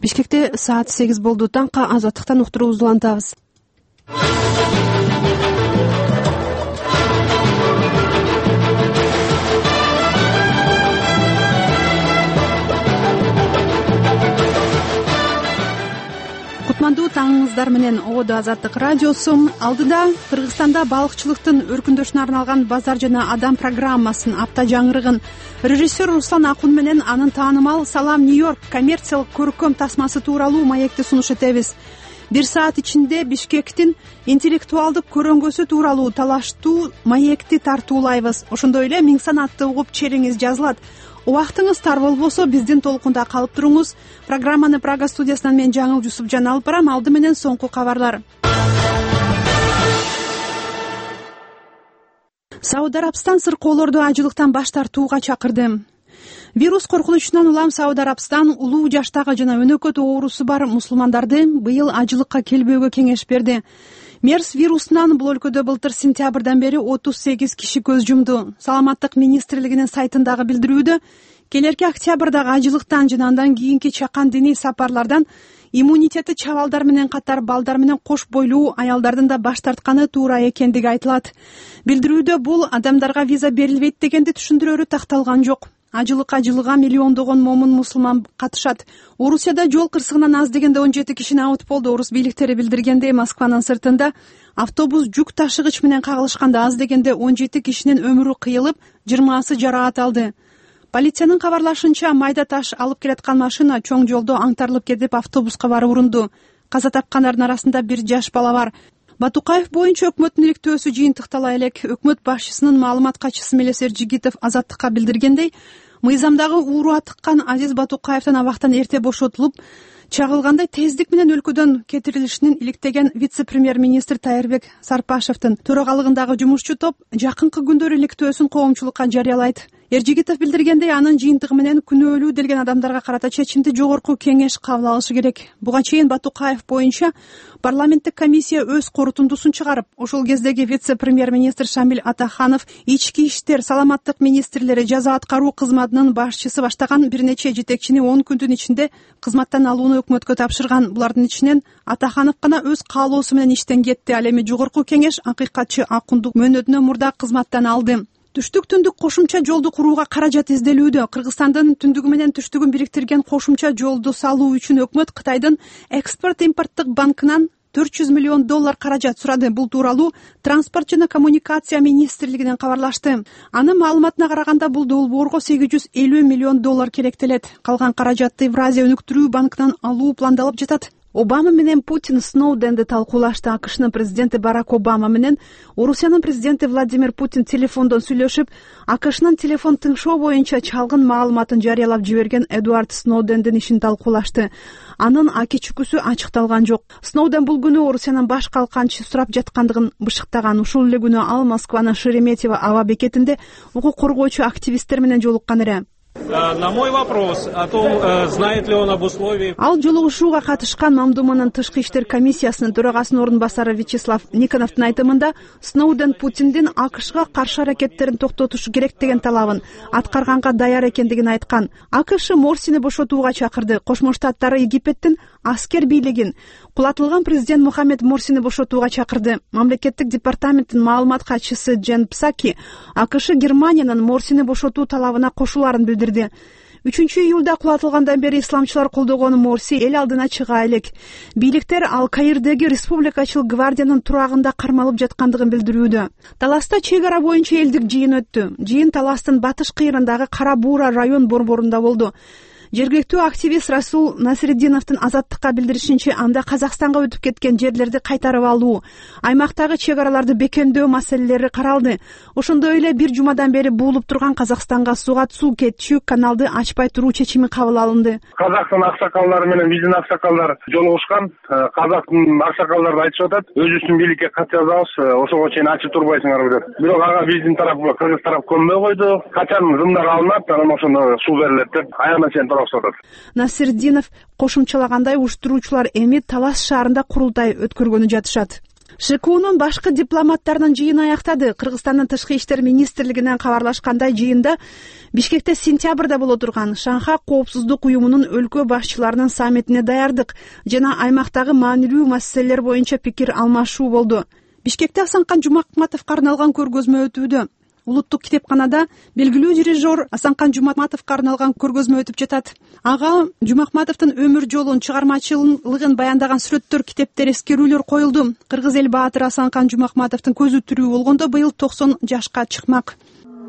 Бишкекте саат 8 болду. Таңка Азаттыктан уктуруубузду улантабыз. Кутмандуу таңыңыздар менен Ободо Азаттык радиосу. Алдыда Кыргызстанда балыкчылыктын өркүндөшүнө арналган Базар жана адам программасынын апта жаңырыгын режиссер Руслан Акун менен анын таанымал Салам Нью-Йорк коммерциялык көркөм тасмасы тууралуу маекти сунуш этебиз. 1 саат ичинде Бишкектин интеллектуалдык көрөңгөсү тууралуу талаштуу маекти тартуулайбыз. Ошондой эле миң санатты угуп чериңиз жазылат. Убактыңыз тар болбосо биздин толкунда калып туруңуз. Программаны Прага студиясынан мен Жаңыл Жусупжан алып барам. Алды менен соңку кабарлар. Сауд Арабстан сыркоолорду ажылыктан баш тартууга чакырды. Вирус коркунучунан улам Сауд Арабстан улуу жаштагы жана өнөкөт оорусу бар мусулмандарды быйыл ажылыкка келбөөгө кеңеш берди. Мерс вирусунан бул өлкөдө былтыр сентябрдан бери 38 киши көз жумду. Саламаттык министрлигинин сайтындагы билдирүүдө келерки октябрдагы ажылыктан жана андан кийинки чакан диний сапарлардан иммунитети чабалдар менен катар балдар менен кош бойлуу аялдардын да баш тартканы туура экендиги айтылат. Билдирүүдө бул адамдарга виза берилбейт дегенди түшүндүрөөрү такталган жок. Ажылыкка жылыга миллиондогон момун мусулман катышат. Орусияда жол кырсыгынан аз дегенде 17 киши абыт болду. Орус бийликтери билдиргендей, Москванын сыртында автобус жүк ташыгыч менен кагылышканда аз дегенде 17 кишинин өмүрү кыйылып, 20сы жараат алды. Полициянын кабарлашынча, майда таш алып келаткан машина чоң жолдо аңтарылып кетип, автобуска барып урунду. Каза тапкандардын арасында 1 жаш бала бар. Батукаев боюнча өкмөттүн иликтөөсү жыйынтыктала элек. Өкмөт башчысынын маалымат катчысы Мелес Эржигитов Азаттыкка билдиргендей, мыйзамдагы уурууга тыккан Азиз Батукаевдин абактан эрте бошотулуп, чагылгандай тездик менен өлкөдөн кетирилишинин иликтеген вице-премьер-министр Тайырбек Сарпашевдин төрагалыгындагы жумушчу топ жакынкы күндөр иликтөөсүн коомчулукка жарыялайт. Эржигитов билдиргендей, анын жыйынтыгы менен күнөөлүү делген адамдарга карата чечимди жогорку кеңеш кабыл алышы керек. Буга чейин Батукаев боюнча парламенттик комиссия өз корутундусун чыгарып, ошол кездеги вице-премьер-министр Шамиль Атаханов, ички иштер, саламаттык министрлери, жаза аткаруу кызматынын башчысы баштаган бир нече жетекчини 10 күндүн ичинде кызматтан алууну өкмөткө тапшырган. Булардын ичинен Атаханов гана өз каалоосу менен иштен кетти. Ал эми жогорку кеңеш акыйкатчы Акундук мөөнөтүнө мурда кызматтан алды. Түштүк-түндүк кошумча жолду курууга каражат изделүүдө. Кыргызстандын түндүгү менен түштүгүн бириктирген кошумча жолду салуу үчүн өкмөт Кытайдын экспорт-импорттук банкынан $400 миллион каражат сурады. Бул тууралуу Транспорт жана коммуникация министрлигинен кабарлашты. Анын маалыматына караганда, бул долбоорго $850 миллион керектелет. Калган каражатты Евразия өнүктүрүү банкынан алуу пландалып жатат. Обама менен Путин Сноуденди талкуулашты. АКШнын президенти Барак Обама менен Орусиянын президенти Владимир Путин телефондон сүйлөшүп, АКШнын телефон тыңшоо боюнча чалгын маалыматын жарыялап жиберген Эдвард Сноудендин ишин талкуулашты. Анын аки-чүкүсү ачыкталган жок. Сноуден бул күнү Орусиянын баш калканчы сурап жаткандыгын бышыктаган. Ушул эле күнү ал Москванын Шереметьево аба бекетинде укук коргоочу активисттер менен жолуккан эле. На мой вопрос о том, знает ли он об условиях... Ал жолугушууга катышкан Мамдуманын тышкы иштер комиссиясынын төрагасынын орун басары Вячеслав Никоновдун айтымында, Сноуден Путиндин АКШга каршы аракеттерин токтотушу керек деген талабын аткарганга даяр экендигин айткан. АКШ Морсини бошотууга чакырды. Кошмо Штаттары Египеттин аскер бийлигин, кулатылган президент Мухаммед Морсини бошотууга чакырды. Мамлекеттик департаменттин маалымат катчысы Джен Псаки АКШ Германиянын Морсини бошотуу талабына кошуларын билдирди. 3-июлда кулатылгандан бери исламчылар колдогон Морси эл алдына чыга элек. Бийликтер ал Каирдеги Республикачыл гвардиянын турагында кармалып жаткандыгын билдирүүдө. Таласта чек ара боюнча элдик жыйын өттү. Жыйын Таластын батыш кыйрындагы Кара Буура район борборунда болду. Жергиликтүү активист Расул Насириддиновдун Азаттыкка билдиришинче, анда Казакстанга өтүп кеткен жерлерди кайтарып алуу, аймактагы чек араларды бекемдөө маселелери каралды. Ошондой эле бир жумадан бери буулуп турган Казакстанга суга суу кетчү каналды ачпай туруу чечими кабыл алынды. Казактын аксакалдары менен биздин аксакалдар жолугушкан. Казактын аксакалдары айтышып атат, өзүбүздүн бийликке кат жазабыз, ошого чейин ачып турбайсыңар деп. Бирок ага биздин тарап, кыргыз тарап көнбөй койду. Качан зымдар алынат, анан ошондо суу берилет деп аягына чейин Насирдинов кошумчалагандай, уюштуруучулар эми Талас шаарында курултай өткөргөнү жатышат. ШКУнун башкы дипломаттарынын жыйыны аяктады. Кыргызстандын тышкы иштер министрлигинен кабарлашкандай, жыйында Бишкекте сентябрда боло турган Шанхай коопсуздук уюмунун өлкө башчыларынын саммитине даярдык жана аймактагы маанилүү маселелер боюнча пикир алмашуу болду. Бишкекте Асанкан Жумакматовго арналган көргөзмө өтүүдө. Улуттук китепканада белгилүү дирижер Асанкан Жумакматовго арналган көргөзмө өтүп жатат. Ага Жумакматовдун өмүр жолун, чыгармачылыгын баяндаган сүрөттөр, китептер, эскерүүлөр коюлду. Кыргыз эл баатыры Асанкан Жумакматовдун көзү тирүү болгондо быйыл 90 жашка чыкмак.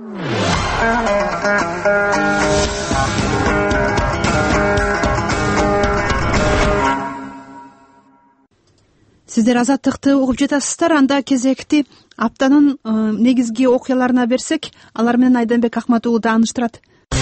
Сиздер Азаттыкты угуп жатасыздар. Анда кезекти аптанын негизги окуяларына берсек, алар менен Айданбек Акматуулу тааныштырат.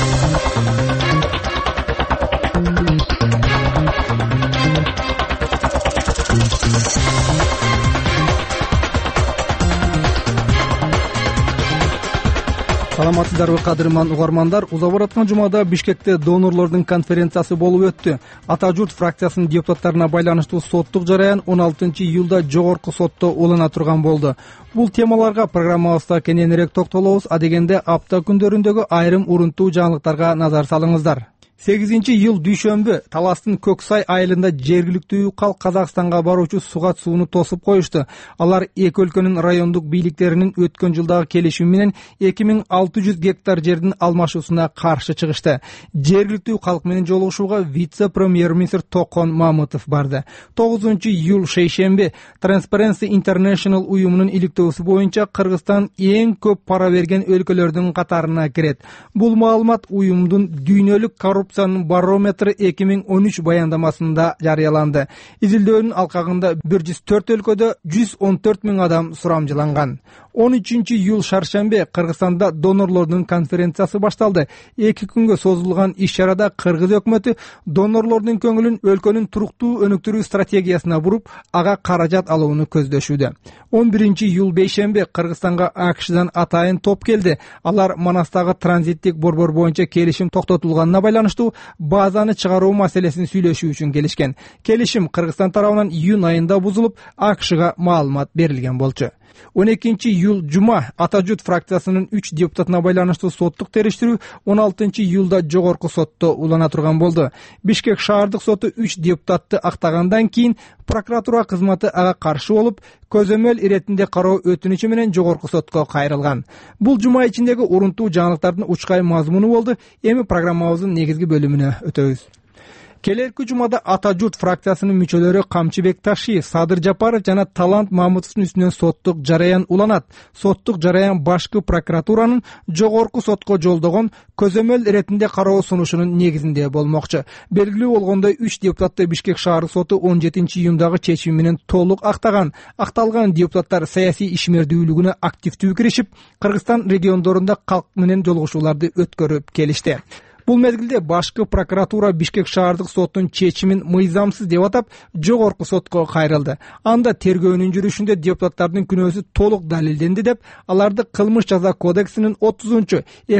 Саламатсыздарбы кадырман угармандар. Узап бараткан жумада Бишкекте донорлордун конференциясы болуп өттү. Ата журт фракциясынын депутаттарына байланыштуу соттук жараян 16-июлда жогорку сотто улана турган болду. Бул темаларга программабызда кененирээк токтолобуз. Адегенде апта күндөрүндөгү айрым урунтуу жаңылыктарга назар салыңыздар. 8-iyul дүйшөмбү Таластын Көксай айылында жергиликтүү калк Казакстанга баруучу сугат сууну тосуп коюшту. Алар эки өлкөнүн райондук бийликтеринин өткөн жылдагы келишими менен 2600 гектар жердин алмашуусуна каршы чыгышты. Жергиликтүү калк менен жолугушууга вице-премьер-министр Токон Мамытов барды. 9-iyul шейшемби Transparency International уюмунун иликтөөсү боюнча Кыргызстан эң көп пара берген өлкөлөрдүн катарына кирет. Бул маалымат уюмдун дүйнөлүк коррупциянын барометри 2013 баяндамасында жарыяланды. Изилдөөнүн алкагында 104 өлкөдө 114 000 адам сурамжыланган. 13-iyul шаршембе Кыргызстанда донорлордун конференциясы башталды. 2 күнгө созулган иш-чарада Кыргыз өкмөтү донорлордун көңүлүн өлкөнүн туруктуу өнүктүрүү стратегиясына буруп, ага каражат алууну көздөшүүдө. 11-iyul бейшембе Кыргызстанга АКШдан атайын топ келди. Алар Манастагы транзиттик борбор боюнча келишим токтотулганына байланыштуу базаны чыгаруу маселесин сүйлөшүү үчүн келишкен. Келишим Кыргызстан тарабынан июнь айында бузулуп, АКШга маалымат берилген болчу. 12-iyul жума Ата журт фракциясынын 3 депутатына байланыштуу соттук териштирүү 16-iyulда жогорку сотто улана турган болду. Бишкек шаардык соту 3 депутатты актагандан кийин прокуратура кызматы ага каршы болуп, көзөмөл иретинде кароо өтүнүчү менен жогорку сотко кайрылган. Бул жума ичиндеги урунтуу жаңылыктардын учкай мазмуну болду. Эми программабыздын негизги бөлүмүнө өтөбүз. Келерки жумада Ата журт фракциясынын мүчөлөрү Камчыбек Ташиев, Садыр Жапаров жана Талант Мамытовдун үстүнөн соттук жараян уланат. Соттук жараян башкы прокуратуранын жогорку сотко жолдогон көзөмөл иретинде кароо сунушунун негизинде болмокчу. Белгилүү болгондой 3 депутатты Бишкек шаар соту 17-iyundагы чечими менен толук актаган. Акталган депутаттар саясий ишмердүүлүгүнө активдүү киришип, Кыргызстан региондорунда калк менен жолугушууларды өткөрүп келишти. Бул мезгилде башкы прокуратура Бишкек шаардык соттун чечимин мыйзамсыз деп атап, жогорку сотко кайрылды. Анда тергөөнүн жүрүшүндө депутаттардын күнөөсү толук далилденди деп, аларды кылмыш жаза кодексинин 30-чу,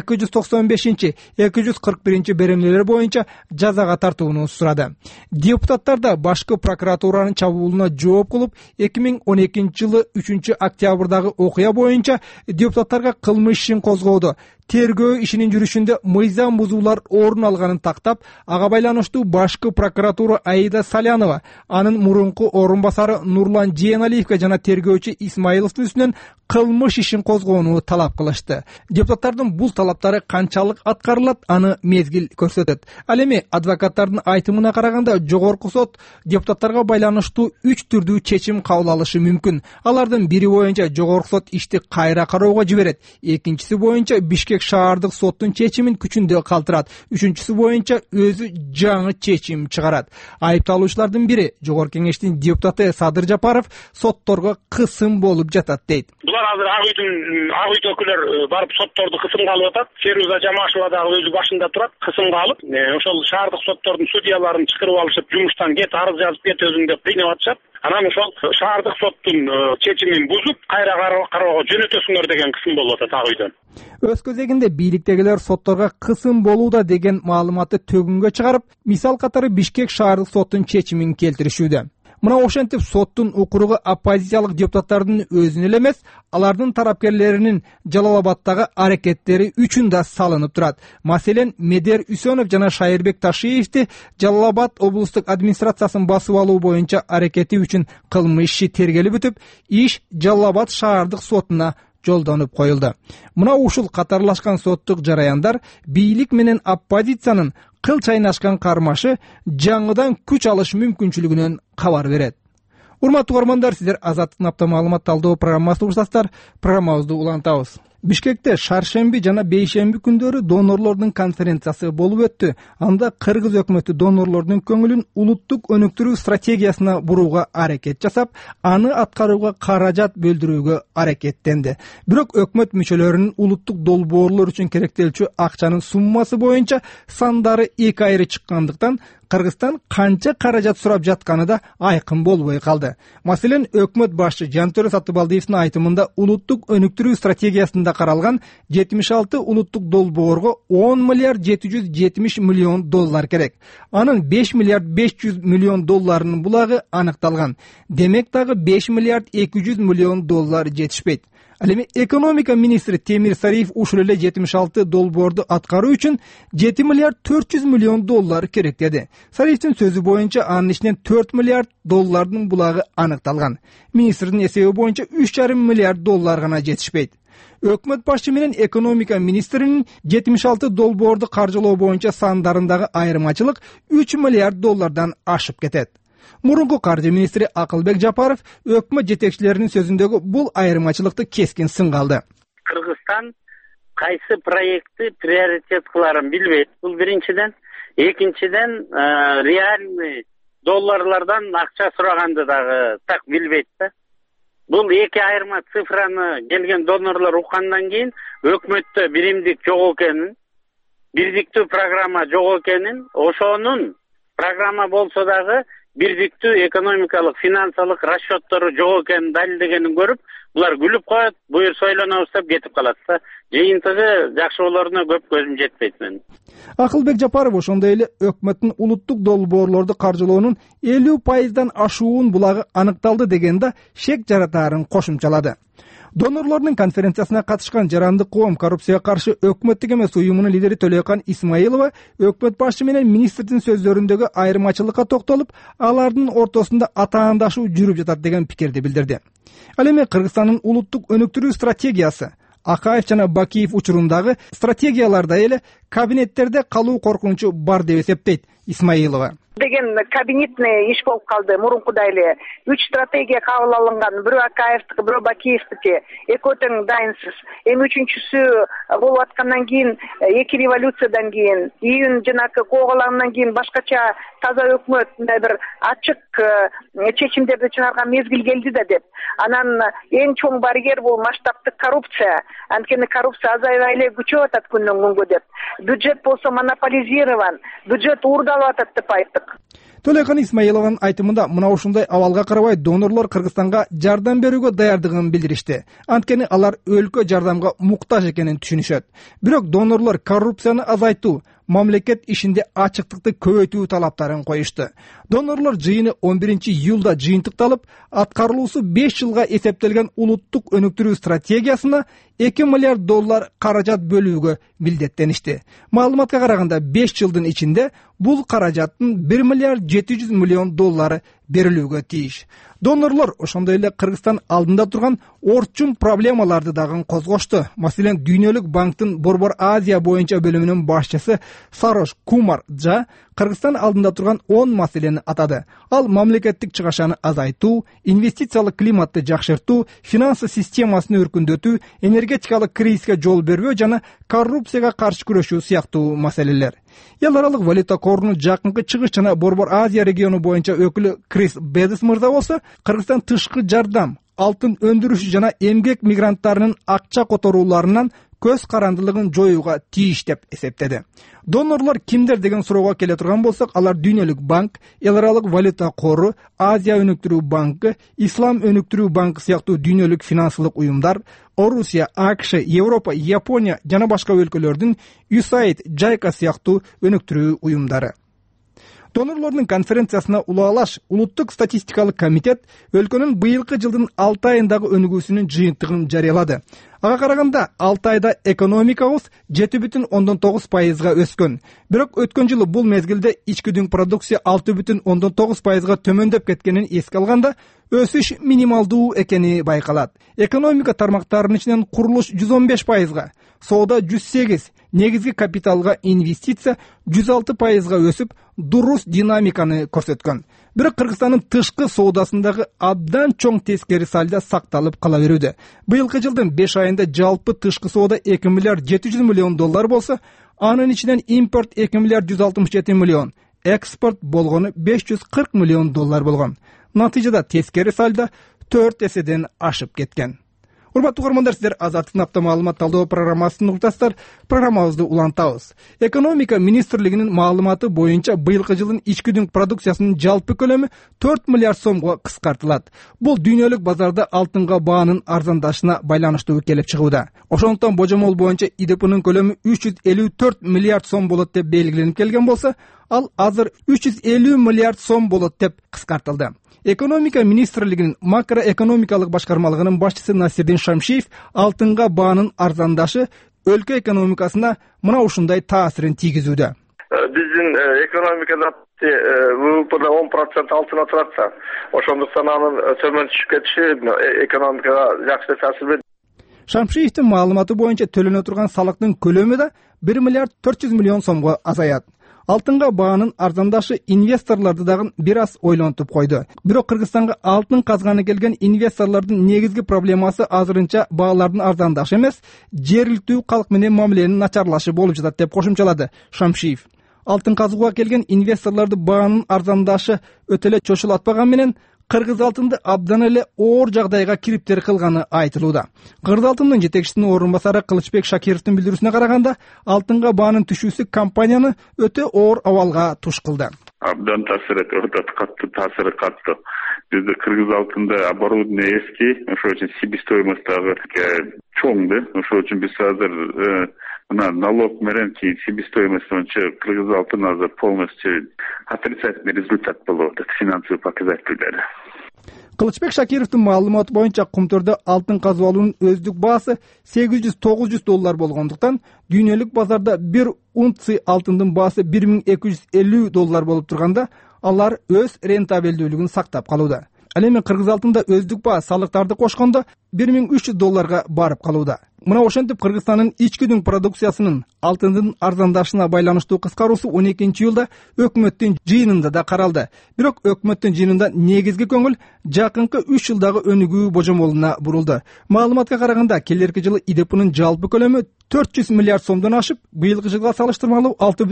295-чи, 241-чи беренелери боюнча жазага тартууну сурады. Депутаттар да башкы прокуратуранын чабуулуна жооп кылып, 2012-жылы 3-октябрдагы окуя боюнча депутаттарга кылмыш ишин козгоодо. Тергөө ишинин жүрүшүндө мыйзам бузуулар орун алганын тактап, ага байланыштуу башкы прокуратура Аида Салянова, анын мурунку орун басары Нурлан Жээналиевге жана тергөөчү Исмаиловдун үстүнөн кылмыш ишин козгоону талап кылышты. Депутаттардын бул талаптары канчалык аткарылат, аны мезгил көрсөтөт. Ал эми адвокаттардын айтымына караганда, жогорку сот депутаттарга байланыштуу 3 түрдүү чечим кабыл алышы мүмкүн. Алардын бири боюнча жогорку сот ишти кайра кароого жиберет. Экинчиси боюнча Бишкек шаардык соттун чечимин күчүндө калтырат. Үчүнчүсү боюнча өзү жаңы чечим чыгарат. Айыпталуучулардын бири, жогорку кеңештин депутаты Садыр Жапаров, сотторго кысым болуп жатат дейт. Булар азыр ак үй өкүлдөр барып сотторду кысымга алып атат. Феруза Жамашева дагы өзү башында турат, кысымга алып, ошол шаардык соттордун судьяларын чакырып алышып, жумуштан кет, арыз жазып кет өзүң деп кыйнап атышат. Анан ошол шаардык соттун чечимин бузуп, кайра кароого жөнөтөсүңөр деген кысым болуп атат ак үйдөн. Өз кезегинде бийликтегилер сотторго кысым болууда деген маалыматты төгүнгө чыгарып, мисал катары Бишкек шаардык соттун чечимин келтиришүүдө. Мына ошентип соттун укуругу оппозициялык депутаттардын өзүнө эле эмес, алардын тарапкерлеринин Жалал Абадтагы аракеттери үчүн да салынып турат. Маселен, Медер Үсөнов жана Шайырбек Ташиевди Жалал Абад облустук администрациясын басып алуу боюнча аракети үчүн кылмыш иши тергелип бүтүп, иш Жалал Абад шаардык сотуна жолдонуп коюлду. Мына ушул катарлашкан соттук жараяндар бийлик менен оппозициянын кыл чайнашкан кармашы жаңыдан күч алыш мүмкүнчүлүгүнөн кабар берет. Урматтуу угармандар, сиздер Азаттыктын апта маалымат талдоо программасына урсаңыздар, программабызды улантабыз. Бишкекте шаршемби жана бейшемби күндөрү донорлордун конференциясы болуп өттү. Анда Кыргыз өкмөтү донорлордун көңүлүн улуттук өнүктүрүү стратегиясына бурууга аракет жасап, аны аткарууга каражат бөлдүрүүгө аракеттенди. Бирок өкмөт мүчөлөрүнүн улуттук долбоорлор үчүн керектелчү акчанын суммасы боюнча сандары эки айры чыккандыктан Кыргызстан канча каражат сурап жатканы да айкын болбой калды. Маселен, өкмөт башчы Жантөрө Сатыбалдиевдин айтымында улуттук өнүктүрүү стратегиясында каралган 76 улуттук долбоорго 10 миллиард 770 миллион доллар керек. Анын 5 миллиард 500 миллион долларынын булагы аныкталган. Демек дагы 5 миллиард 200 миллион доллар жетишпейт. Ал эми экономика министри Темир Сариев ушул эле 76 долбоорду аткаруу үчүн 7 миллиард 400 миллион доллар керек деди. Сариевдин сөзү боюнча анын ичинен 4 миллиард доллардын булагы аныкталган. Министрдин эсеби боюнча 3,5 миллиард доллар гана жетишпейт. Өкмөт башчы менен экономика министринин 76 долбоорду каржылоо боюнча сандарындагы айырмачылык 3 миллиард доллардан ашып кетет. Мурунку каржы министри Акылбек Жапаров өкмөт жетекчилеринин сөзүндөгү бул айырмачылыкты кескин сынга алды. Кыргызстан кайсы проектти приоритет кыларын билбейт. Бул биринчиден. Экинчиден, реальный долларлардан акча сураганды дагы так билбейт да. Бул эки айырма цифраны келген донорлор уккандан кийин өкмөттө биримдик жок экенин, бирдиктүү программа жок экенин, ошонун программа болсо дагы бирдиктүү экономикалык, финансылык расчеттору жок экенин далилдегенин көрүп, булар күлүп коет, буюрса ойлонобуз деп кетип калат да. Жыйынтыгы жакшы болоруна көп көзүм жетпейт менин. Акылбек Жапаров ошондой эле өкмөттүн улуттук долбоорлорду каржылоонун 50% ашуун булагы аныкталды дегенде шек жаратаарын кошумчалады. Донорлордун конференциясына катышкан Жарандык коом коррупцияга каршы өкмөттүк эмес уюмунун лидери Төлөкан Исмаилова өкмөт башчы менен министрдин сөздөрүндөгү айырмачылыкка токтолуп, алардын ортосунда атаандашуу жүрүп жатат деген пикирди билдирди. Ал эми Кыргызстандын улуттук өнүктүрүү стратегиясы Акаев жана Бакиев учурундагы стратегияларда эле кабинеттерде калуу коркунучу бар деп эсептейт Исмаилова. Деген кабинетный иш болуп калды мурункудай эле. 3 стратегия кабыл алынган, бирөө Акаевдики, бирөө Бакиевдики, экөө тең дайынсыз. Эми үчүнчүсү болуп аткандан кийин, эки революциядан кийин, июнь жанагы куугалагандан кийин башкача таза өкмөт, мындай бир ачык чечимдерди чыгарган мезгил келди да деп. Анан эң чоң барьер бул масштабдык коррупция. Анткени коррупция азайбай эле күчөп атат күндөн күнгө деп. Бюджет болсо монополизирован, бюджет уурдалып атат деп айттык. Төлөкан Исмаилованын айтымында мына ушундай абалга карабай донорлор Кыргызстанга жардам берүүгө даярдыгын билдиришти. Анткени алар өлкө жардамга муктаж экенин түшүнүшөт. Бирок донорлор коррупцияны азайтуу, мамлекет ишинде ачыктыкты көбөйтүү талаптарын коюшту. Донорлор жыйыны 11-июлда жыйынтыкталып, аткарылуусу 5 жылга эсептелген улуттук өнүктүрүү стратегиясына 2 миллиард доллар каражат бөлүүгө милдеттеништи. Маалыматка караганда 5 жылдын ичинде бул каражаттын 1 миллиард 700 миллион доллары берилүүгө тийиш. Донорлор ошондой эле Кыргызстан алдында турган орчун проблемаларды дагы козгошту. Маселен, Дүйнөлүк банктын Борбор Азия боюнча бөлүмүнүн башчысы Сарош Кумар Жа Кыргызстан алдында турган 10 маселени атады. Ал мамлекеттик чыгашаны азайтуу, инвестициялык климатты жакшыртуу, финансы системасын өркүндөтүү, энергетикалык кризиске жол бербөө жана коррупцияга каршы күрөшүү сыяктуу маселелер. Эл аралык валюта корунун жакынкы чыгыш жана Борбор Азия региону боюнча өкүлү Крис Бедис мырза болсо, Кыргызстан тышкы жардам, алтын өндүрүш жана эмгек мигранттарынын акча которууларынан көз карандылыгын жоюуга тийиш деп эсептеди. Донорлор кимдер деген суроого келе турган болсок, алар Дүйнөлүк банк, Эл аралык валюта кору, Азия өнүктүрүү банкы, Ислам өнүктүрүү банкы сыяктуу дүйнөлүк финансылык уюмдар, Орусия, АКШ, Европа, Япония жана башка өлкөлөрдүн USAID, JICA сыяктуу өнүктүрүү уюмдары. Донорлордун конференциясына улаалаш улуттук статистикалык комитет өлкөнүн быйылкы жылдын 6 айындагы өнүгүүсүнүн жыйынтыгын жарыялады. Ага караганда 6 айда экономикабыз 7,9%га өскөн. Бирок өткөн жылы бул мезгилде ички дүң продукция 6,9%га төмөндөп кеткенин эске алганда, өсүш минималдуу экени байкалат. Экономика тармактарынын ичинен курулуш 115%га, соода 108, негизги капиталга инвестиция 106%га өсүп, дурус динамиканы көрсөткөн. Бирок Кыргызстандын тышкы соодасындагы абдан чоң тескери сальдо сакталып кала берүүдө. Быйылкы жылдын 5 айында жалпы тышкы соода 2 миллиард 700 миллион доллар болсо, анын ичинен импорт 2 миллиард 167 миллион, экспорт болгону 540 миллион доллар болгон. Натыйжада тескери сальдо 4 эседен ашып кеткен. Урматтуу угармандар, сиздер Азаттыктын апта маалымат талдоо программасын уктасыздар. Программабызды улантабыз. Экономика министрлигинин маалыматы боюнча быйылкы жылдын ички дүң продукциясынын жалпы көлөмү 4 миллиард сомго кыскартылат. Бул дүйнөлүк базарда алтынга баанын арзандашына байланыштуу келип чыгууда. Ошондуктан божомол боюнча ИДПнын көлөмү 354 миллиард сом болот деп белгиленип келген болсо, ал азыр 350 миллиард сом болот деп кыскартылды. Экономика министрлигинин макроэкономикалык башкармалыгынын башчысы Насирдин Шамшиев алтынга баанын арзандашы өлкө экономикасына мына ушундай таасирин тийгизүүдө. Биздин экономикада ВВПда 10% алтын отурат. Ошондуктан анын төмөн түшүп кетиши экономикага жакшы таасир берди. Шамшиевдин маалыматы боюнча төлөнө турган салыктын көлөмү да 1 миллиард 400 миллион сомго азаят. Алтынга баанын арзандашы инвесторлорду дагы бир аз ойлонтуп койду. Бирок Кыргызстанга алтын казганы келген инвесторлордун негизги проблемасы азырынча баалардын арзандашы эмес, жергиликтүү калк менен мамиленин начарлашы болуп жатат деп кошумчалады Шамшиев. Алтын казууга келген инвесторлорду баанын арзандашы өтө эле чочулатпаган менен кыргыз алтынды абдан эле оор жагдайга кириптер кылганы айтылууда. Кыргыз алтындын жетекчисинин орун басары Кылычбек Шакировдун билдирүүсүнө караганда, алтынга баанын түшүүсү компанияны өтө оор абалга туш кылды. Абдан таасир этти, катты таасири катты. Бизде кыргыз алтында оборудование эски, ошол үчүн себестоимость дагы чоң да. Ошол үчүн биз азыр мына налог менен кийин себестоимость боюнча кыргыз алтын азыр полностью отрицательный результат болуп атат, финансовый показателдери. Кылычбек Шакировдун маалыматы боюнча кумтөрдө алтын казып алуунун өздүк баасы 800-900 доллар болгондуктан дүйнөлүк базарда 1 унция алтындын баасы 1250 доллар болуп турганда, алар өз рентабелдүүлүгүн сактап калууда. Ал эми кыргыз алтында өздүк баа салыктарды кошкондо 1300 долларга барып калууда. Мына ошентип Кыргызстандын ички дүң продукциясынын алтындын арзандашына байланыштуу кыскаруусу 12-жылда өкмөттүн жыйынында да каралды. Бирок өкмөттүн жыйынында негизги көңүл жакынкы 3 жылдагы өнүгүү божомолуна бурулду. Маалыматка караганда, келерки жылы ИДПнын жалпы көлөмү 400 миллиард сомдон ашып, быйылкы жылга салыштырмалуу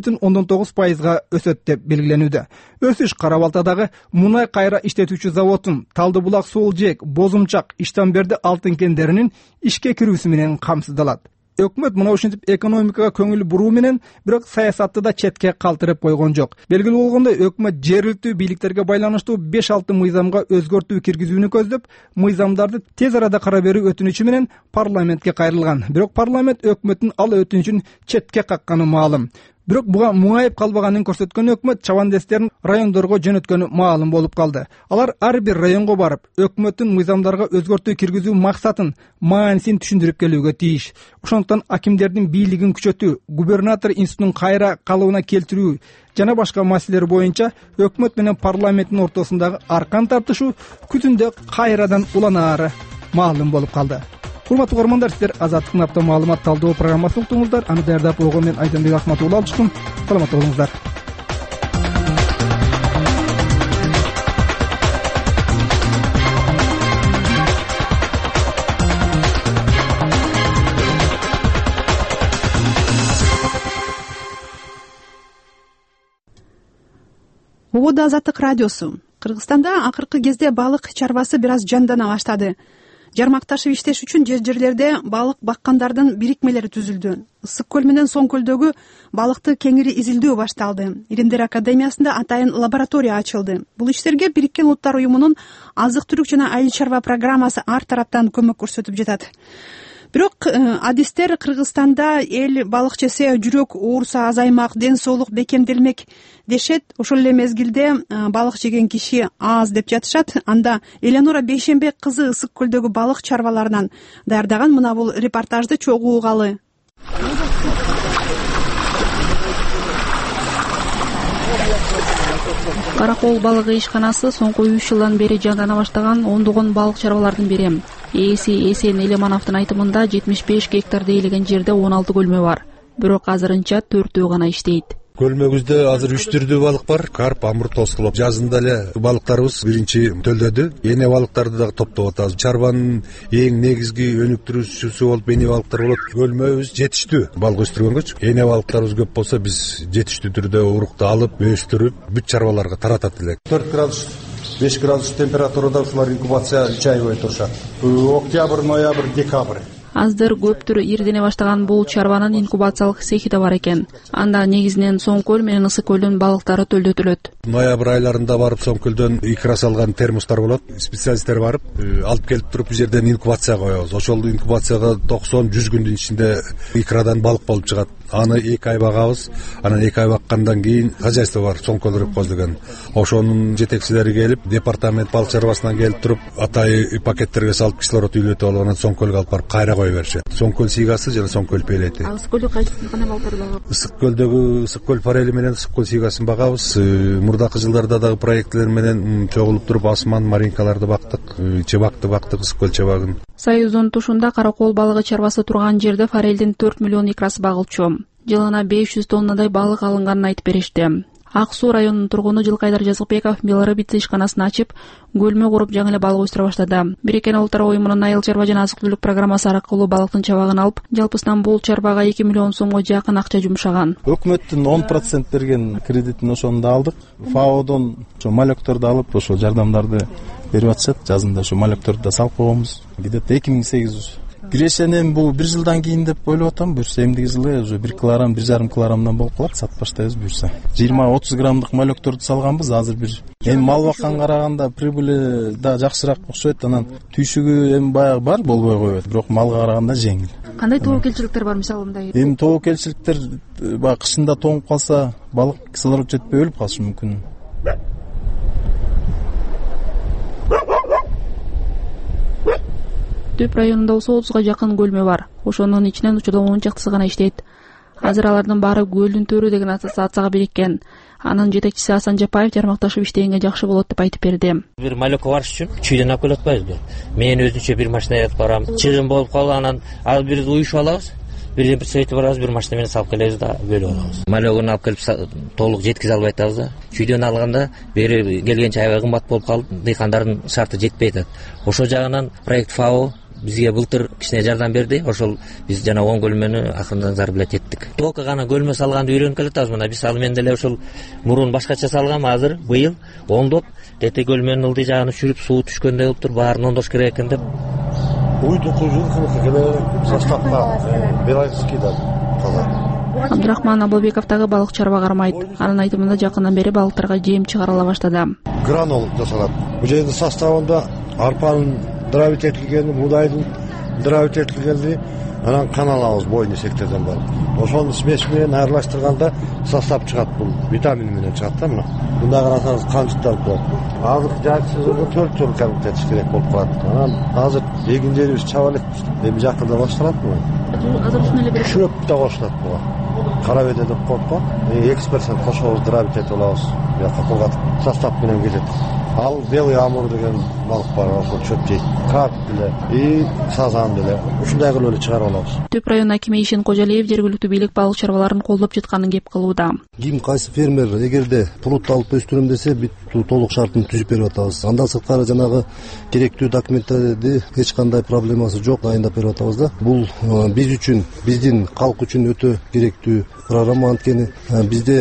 6,9%га өсөт деп белгиленүүдө. Өсүш Кара Балтадагы мунай кайра иштетүүчү заводдун, Талды булак Соол Жээк, Бозумчак, Иштанберди алтын кендеринин ишке кирүүсү менен камсыздалат. Өкмөт мына ушинтип экономикага көңүл буруу менен бирок саясатты да четке калтырып койгон жок. Белгилүү болгондой, өкмөт жергиликтүү бийликтерге байланыштуу 5-6 мыйзамга өзгөртүү киргизүүнү көздөп, мыйзамдарды тез арада кара берүү өтүнүчү менен парламентке кайрылган. Бирок парламент өкмөттүн ал өтүнүчүн четке какканы маалым. Бирок буга муңайып калбаганын көрсөткөн өкмөт чабандестерин райондорго жөнөткөнү маалым болуп калды. Алар ар бир районго барып, өкмөттүн мыйзамдарга өзгөртүү киргизүү максатын, маанисин түшүндүрүп келүүгө тийиш. Ошондуктан акимдердин бийлигин күчөтүү, губернатор институтунун кайра калыбына келтирүү жана башка маселелер боюнча өкмөт менен парламенттин ортосундагы аркан тартышуу күтүндө кайрадан уланаары маалым болуп калды. Урматтуу угармандар, сиздер Азаттыктын апта маалымат талдоо программасын уктуңуздар. Аны даярдап койгон мен Айданбек Акматулла алчыкмын. Саламатта болуңуздар. Ободо Азаттык радиосу. Кыргызстанда акыркы кезде балык чарбасы бир аз жандана баштады. Жармакташып иштеш үчүн жер-жерлерде балык баккандардын бирикмелери түзүлдү. Ысык көл менен Соң көлдөгү балыкты кеңири изилдөө башталды. Илимдер академиясында атайын лаборатория ачылды. Бул иштерге Бириккен Улуттар уюмунун азык-түлүк жана айыл чарба программасы ар тараптан көмөк көрсөтүп жатат. бирок адистер Кыргызстанда эл балык жесе жүрөк оорусу азаймак, ден соолук бекемделмек дешет. Ошол эле мезгилде балык жеген киши аз деп жатышат. Анда Элеонора Бейшенбек кызы Ысык көлдөгү балык чарбаларынан даярдаган мына бул репортажды чогуу угалы. Каракол балыгы ишканасы соңку 3 жылдан бери жандана баштаган ондогон балык чарбалардын бири. Ээси Эсен Элемановдун айтымында 75 гектарда ээлеген жерде 16 көлмө бар. Бирок азырынча 4 гана иштейт. Көлмөгүздө азыр 3 түрдүү балык бар. Карп, амур, тоскулоп. Жазында эле балыктарыбыз биринчи төлдөдү. Эне балыктарды дагы топтоп атабыз. Чарбанын эң негизги өнүктүрүүчүсү болуп эне балыктар болот. Көлмөбүз жетиштүү. Балык өстүргөнгөчү. Эне балыктарыбыз көп болсо биз жетиштүү түрдө урукту алып, өстүрүп, бүт чарбаларга таратат элек. 4 градус 5 градус температурада ушулар инкубация 3 ай бою турушат. Октябрь, ноябрь, декабрь. Аздыр көптүр ирдене баштаган бул чарбанын инкубациялык цехи да бар экен. Анда негизинен Соң көл менен Ысык көлдүн балыктары төлдөтүлөт. Ноябрь айларында барып Соң көлдөн икра салган термостар болот. Специалисттер барып алып келип туруп бул жерден инкубация коебуз. Ошол инкубацияга 90-100 күндүн ичинде икрадан балык болуп чыгат. Аны 2 ай багабыз. Анан 2 ай баккандан кийин хозяйство бар, Соң көл рыбхоз деген. Ошонун жетекчилери келип, департамент балык чарбасынан келип туруп, атай пакеттерге салып кислород үйлөтүп алып, анан Соң көлгө алып барып кайра кое беришет. Соң көл сигасы жана Соң көл пелети. Ысык көлдө кайсысын кандай балыктарды багабыз? Ысык көлдөгү Ысык көл форели менен Ысык көл сигасын багабыз. Мурдакы жылдарда дагы проектлер менен чогулуп туруп асман, маринкаларды бактык, чебакты бактык, Ысык көл чебагын. Союздун тушунда Каракол балыгы чарбасы турган жерде форелдин 4 миллион икрасы багылчу. Жылына 500 тоннадай балык алынганын айтып беришти. Ак Суу районунун тургуну Жылкайдар Жазыкбеков Белорыбица ишканасын ачып, көлмө куруп жаңы эле балык өстүрө баштады. Бириккен Улуттар уюмунун айыл чарба жана азык түлүк программасы аркылуу балыктын чабагын алып, жалпысынан бул чарбага 2 миллион сомго жакын акча жумшаган. Өкмөттүн 10% берген кредитин ошону да алдык. ФАОдон ошо малёкторду алып, ошо жардамдарды берип атышат. Жазында ошо малёкторду да салып койгонбуз. Где-то 2008 Кирешен эми бул 1 жылдан кийин деп ойлоп атам. Буюрса эмдиги жылы уже 1 килограмм, 1,5 килограммдан болуп калат, сатып баштайбыз буюрса. 20-30 граммдык малёкторду салганбыз. Азыр бир эми мал бакканга караганда прибыли да жакшыраак окшойт. Анан түйшүгү эми баягы бар, болбой койбойт, бирок малга караганда жеңил. Кандай тобокелчиликтер бар мисалы мындай? Эми тобокелчиликтер баягы кышында тоңуп калса, балык кислород жетпей өлүп калышы мүмкүн. Төп районунда болсо 30га жакын көлмө бар. Ошонун ичинен учурда 10 чактысы гана иштейт. Азыр алардын баары Көлдүн төрү деген ассоциацияга бириккен. Анын жетекчиси Асан Жапаев жармакташып иштегенге жакшы болот деп айтып берди. Бир малёка барыш үчүн чүйдөн алып келип атпайбызбы? Мен өзүнчө бир машина алып барам. Чыгым болуп калганан ал бир уюшуп алабыз. Бирден бир сөйтүп барабыз, бир машина менен салып келебиз да бөлүп алабыз. Малёгун алып келип толук жеткизе албай атабыз да. Чүйдөн алганда бери келгенче аябай кымбат болуп калып, дыйкандардын шарты жетпей атат. Ошол жагынан проект ФАО бизге былтыр кичине жардам берди. Ошол биз жана 10 көлмөнү акырындан зарплат еттик. Толук гана көлмө салганды үйрөнүп келатабыз. Мына биз ал менен деле ошол мурун башкача салгам, азыр быйыл оңдоп, тети көлмөнүн ылдый жагын үшүрүп, суу түшкөндөй болуп тур, баарын оңдош керек экен деп. Уйдуку жылкы составка Белорусский да. Абдурахман Абылбековдагы балык чарба кармайт. Анын айтымында жакындан бери балыктарга жем чыгарыла баштады. Гранул жасалат. Бул жердин составында арпанын дравит этилгени, мудайдын дравит этилгени, анан каналабыз бойну сектерден бар. Ошонун смесь менен аралаштырганда состав чыгат, бул витамин менен чыгат да мына. Мында карасаңыз канчыктар турат. Азыр жайсызга 4 жыл калып керек болуп калат. Анан азыр эгин жерибиз чаба элек. Эми жакында башталат бул. Азыр ушуну эле берет. Шөп да кошулат буга. Карабеде деп коет го. 2% кошобуз, дравит этип алабыз. Бияка кылгатып состав менен келет. Ал белый амур деген балык бар, ошол чөп жейт. Карп деле, сазан деле. Ушундай кылып эле чыгарып алабыз. Төп район акими Ишен Кожалиев жергиликтүү бийлик балык чарбаларын колдоп жатканын кеп кылууда. Ким кайсы фермер эгерде пруд алып өстүрөм десе, бүт толук шартын түзүп берип атабыз. Андан сырткары жанагы керектүү документтерди эч кандай проблемасы жок дайындап берип атабыз да. Бул биз үчүн, биздин калк үчүн өтө керектүү программа. Анткени бизде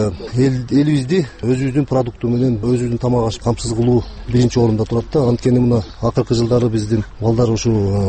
элибизди өзүбүздүн продукту менен өзүбүздүн тамак аш камсыз кылуу биринчи орунда турат да. Анткени мына акыркы жылдары биздин балдар ушу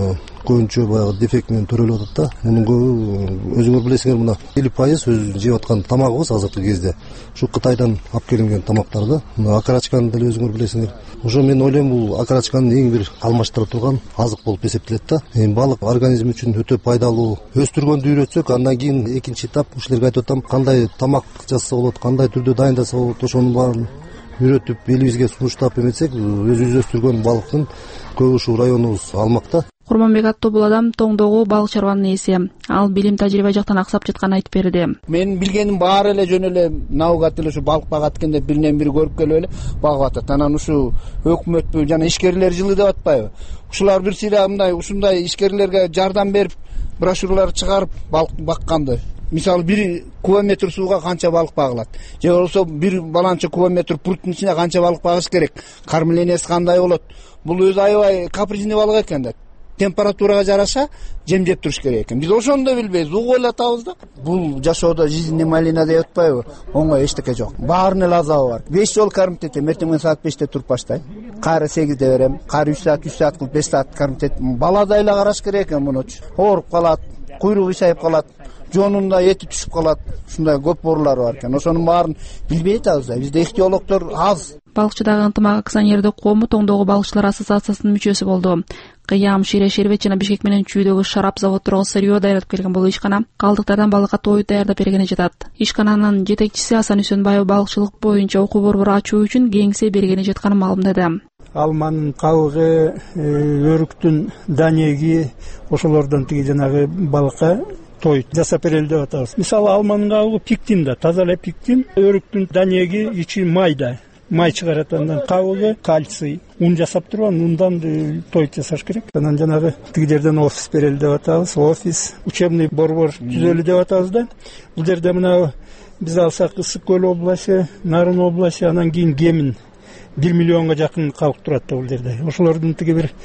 көбүнчө баягы дефект менен төрөлүп атат да. Мунун көбү өзүңөр билесиңер, мына 50% өз жеп аткан тамагыбыз азыркы кезде ушу Кытайдан алып келинген тамактар да. Мына окорочканы деле өзүңөр билесиңер. Ошо мен ойлойм, бул окорочканын эң бир алмаштыра турган азык болуп эсептелет да. Балык организм үчүн өтө пайдалуу. Өстүргөндү үйрөтсөк, андан кийин экинчи этап ушулерге айтып атам, кандай тамак жасаса болот, кандай түрдө дайындаса болот, ошонун баарын үйрөтүп элибизге сунуштап эметсек, өзүбүз өстүргөн балыктын көбү ушул районубуз алмакта. Курманбек аттуу бул адам Тоңдогу балык чарбанын ээси. Ал билим тажрыйба жактан аксап жатканын айтып берди. Мен билгеним баары эле жөн эле наугат эле ушу балык багат экен деп биринен бири көрүп келип эле багып атат. Анан ушу өкмөтпү жана ишкерлер жылы деп атпайбы? Ушулар бир сыйра ушундай ишкерлерге жардам берип, брошюралар чыгарып балык бакканды. Мисалы 1 кубометр сууга канча балык багылат, же болбосо 1 баланча кубометр пруттун ичине канча балык багыш керек, кормлениясы кандай болот. Бул өзү аябай капризный балык экен да. Температурага жараша жем жеп туруш керек экен. Биз ошону да билбейбиз, угуп эле атабыз да. Бул жашоодо жизненный малина деп атпайбы? Оңой эчтеке жок. Баарынын эле азабы бар. 5 жолу кормить этем, эртең менен саат 5те туруп баштайм. Кары 8де берем, кары 3 саат кылып 5 саат кормить этем. Баладай эле караш керек экен мунучу. Ооруп калат, куйругу ишайып калат, жонунда эти түшүп калат. Ушундай көп оорулар бар экен. Ошонун баарын билбей атабыз да. Бизде ихтиологдор аз. Балыкчыдагы ынтымак акционердик коому Тоңдогу балыкчылар ассоциациясынын мүчөсү болду. Кыям, Шире, Шербет жана Бишкек менен Чүйдөгү шарап заводторго сырьё даярдап келген бул ишкана калдыктардан балыкка тоюп даярдап бергени жатат. Ишкананын жетекчиси Асан Үсөнбаев балыкчылык боюнча окуу борбору ачуу үчүн кеңсе бергени жатканын маалымдады. Алманын кабыгы, өрүктүн данеги, ошолордон тиги жанагы балыкка той жасап берели деп атабыз. Мисалы алманын кабыгы пиктин да, таза эле пиктин, өрүктүн данеги ичи майда. Май чыгарат, андан кабыгы кальций, ун жасап турган, ундан той жасаш керек. Анан жанагы тигилерден офис берели деп атабыз. Офис, учебный борбор түзөлү деп атабыз да. Бул жерде мына биз алсак Ысык көл областы, Нарын областы, анан кийин Кемин 1 миллионга жакын калк турат да бул жерде. Ошолордун тиги бир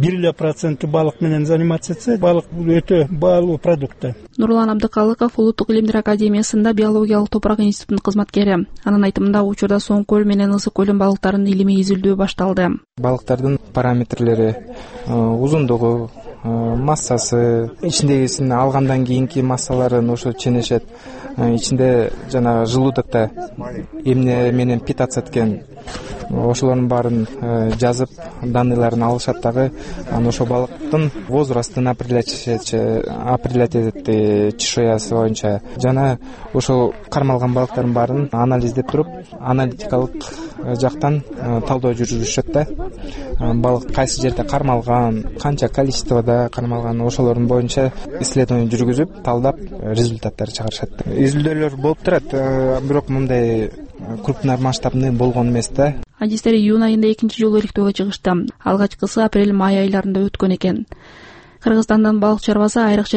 1% балык менен заниматься этсе, балык бул өтө баалуу продукт. Нурлан Абдыкалыков Улуттук илимдер академиясында биологиялык топурак институтунун кызматкери. Анын айтымында учурда Соң көл менен Ысык көлүн балыктарынын илимий изилдөө башталды. Балыктардын параметрлери, узундугу, массасы, ичиндегисин алгандан кийинки массаларын ошо ченешет. Ичинде жана желудокто эмне менен питаться эткен, ошолордун баарын жазып, данныйларын алышат дагы. Анан ошо балыктын возрастын апрелять этет чешуясы боюнча. Жана ошол кармалган балыктардын баарын анализдеп туруп, аналитикалык жактан талдоо жүргүзүшөт да. Балык кайсы жерде кармалган, канча количествода кармалган, ошолордун боюнча исследование жүргүзүп, талдап, результаттар чыгарышат. Изилдөөлөр болуп турат, бирок мындай крупный масштабный болгон эмес да. Адистер июнь айында экинчи жолу иликтөөгө чыгышты. Алгачкысы апрель-май айларында өткөн экен. Кыргызстандын балык чарбасы айрыкча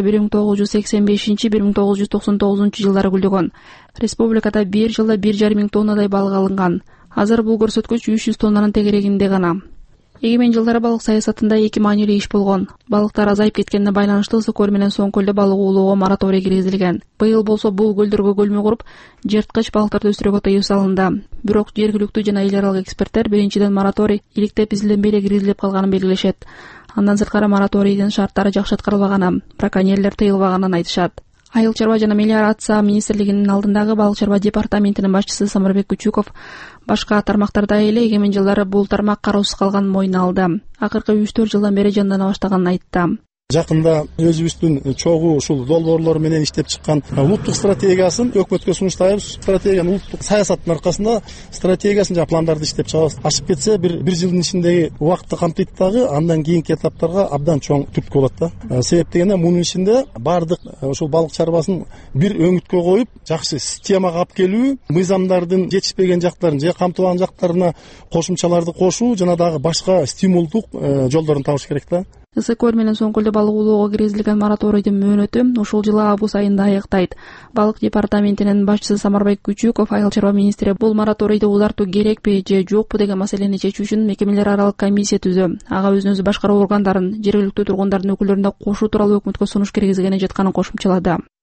1985-1999 жылдары гүлдөгөн. Республикада бир жылда 1,5 миң тоннадай балык алынган. Азыр бул көрсөткүч 300 тоннанын тегерегинде гана. Эгемен жылдары балык саясатында эки маанилүү иш болгон. Балыктар азайып кеткенине байланыштуу Ысык көл менен Соң көлдө балык уулоого мораторий киргизилген. Быйыл болсо бул көлдөргө көлмө куруп, жырткыч балыктарды өстүрүүгө тыюу салынды. Бирок жергиликтүү жана эл аралык эксперттер биринчиден мораторий иликтеп изилденбей эле киргизилип калганын белгилешет. Андан сырткары мораторийдин шарттары жакшы аткарылбаганын, браконьерлер тыйылбаганын айтышат. Айыл чарба жана мелиорация министрлигинин алдындагы балык чарба департаментинин башчысы Самырбек Күчүков башка тармактардай эле эгемен жылдары бул тармак кароосуз калганын мойнуна алды. Акыркы 3-4 жылдан бери жандана баштаганын айтты. Жакында өзүбүздүн чогуу ушул долбоорлор менен иштеп чыккан улуттук стратегиясын өкмөткө сунуштайбыз. Стратегиянын улуттук саясаттын аркасында стратегиясын жана пландарды иштеп чыгабыз. Ашып кетсе бир жылдын ичиндеги убакытты камтыйт дагы, андан кийинки этаптарга абдан чоң түрткү болот да. Себеп дегенде мунун ичинде баардык ушул балык чарбасын бир өңүткө коюп, жакшы системага алып келүү, мыйзамдардын жетишпеген жактарын же камтылган жактарына кошумчаларды кошуу жана дагы башка стимулдук жолдорун табыш керек да. Ысык көл менен Соң көлдө балык уулоого киргизилген мораторийдин мөөнөтү ушул жылы август айында аяктайт. Балык департаментинин башчысы Самырбек Күчүков айыл чарба министри бул мораторийди узартуу керекпи же жокпу деген маселени чечүү үчүн мекемелер аралык комиссия түзүү, ага өзүн-өзү башкаруу органдарын, жергиликтүү тургундардын өкүлдөрүн да кошуу тууралуу өкмөткө сунуш киргизгени жатканын кошумчалады.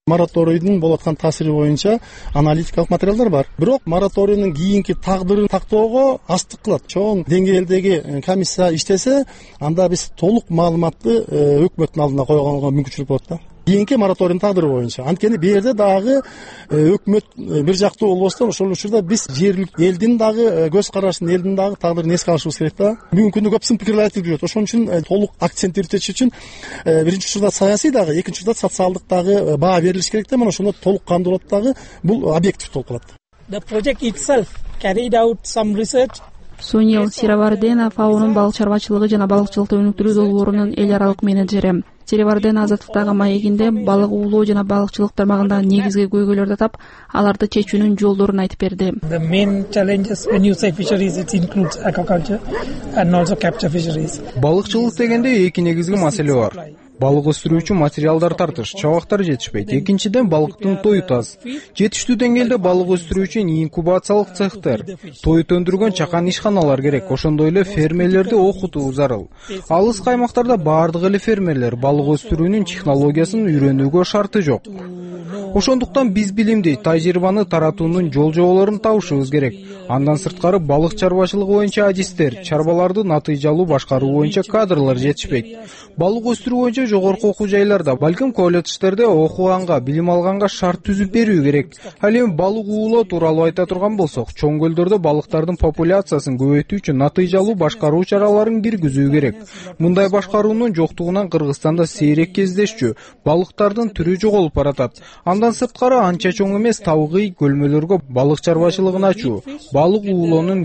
мораторийдин болуп аткан таасири боюнча аналитикалык материалдар бар. Бирок мораторийдин кийинки тагдырын тактоого аздык кылат. Чоң деңгээлдеги комиссия иштесе, анда биз толук маалыматты өкмөттүн алдына койгонго мүмкүнчүлүк болот да. Кийинки мораторийдин тагдыры боюнча. Анткени бу жерде дагы өкмөт бир жактуу болбостон, ошол учурда биз жергиликтүү элдин дагы көз карашын, элдин дагы тагдырын эске алышыбыз керек да. Бүгүнкү күндө көп сын пикирлер айтылып жүрөт. Ошон үчүн толук акцент иртеш үчүн биринчи учурда саясий дагы, экинчи учурда социалдык дагы баа берилиш керек да. Мына ошондо толук кандуу болот дагы, бул объектив болуп калат. The project itself carried out some research. Сонил Сиравардена ФАОнун балык чарбачылыгы жана балыкчылыкты өнүктүрүү долбоорунун эл аралык менеджери. Сиравардена азаттыктагы маегинде балык уулоо жана балыкчылык тармагындагы негизги көйгөйлөрдү атап, аларды чечүүнүн жолдорун айтып берди. The main challenges when you say fisheries, it includes aquaculture and also capture fisheries. Балыкчылык дегенде эки негизги маселе бар. Балык өстүрүү үчүн материалдар тартыш, чабактар жетишпейт. Экинчиден, балыктын тоют аз. Жетиштүү деңгээлде балык өстүрүү үчүн инкубациялык цехтер, тоют өндүргөн чакан ишканалар керек. Ошондой эле фермерлерди окутуу зарыл. Алыс аймактарда баардык эле фермерлер балык өстүрүүнүн технологиясын үйрөнүүгө шарты жок. Ошондуктан биз билимди, тажрыйбаны таратуунун жол жоболорун табышыбыз керек. Андан сырткары балык чарбачылыгы боюнча адистер, чарбаларды натыйжалуу башкаруу боюнча кадрлар жетишпейт. Балык өстүрүү боюнча жогорку окуу жайларда, балким колледждерде окуганга, билим алганга шарт түзүп берүү керек. Ал эми балык уулоо тууралуу айта турган болсок, чоң көлдөрдө балыктардын популяциясын көбөйтүү үчүн натыйжалуу башкаруу чараларын киргизүү керек. Мындай башкаруунун жоктугунан Кыргызстанда сейрек кездешчү, балыктардын түрү жоголуп баратат. Андан сырткары анча чоң эмес табыгый көлмөлөргө балык чарбачылыгын ачуу, балык уулоону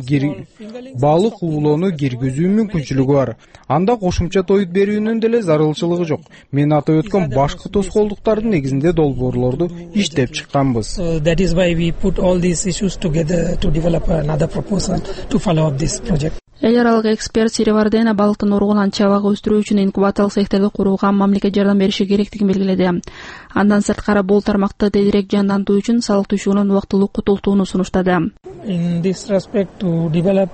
киргизүү мүмкүнчүлүгү бар. Анда кошумча тоют берүүнүн деле зарылчылыгы жок. Мен атап өткөн башкы тоскоолдуктардын негизинде долбоорлорду иштеп чыкканбыз. That is why we put all these issues together to develop another proposal to follow up this project. Эл аралык эксперт Сиравардена балыктын оргунан чабагы өстүрүү үчүн инкубациялык цехтерди курууга мамлекет жардам бериши керектигин белгиледи. Андан сырткары бул тармакты тезирээк жандантуу үчүн салык түшүүнүн убактылуу кутултууну сунуштады. In this respect, to develop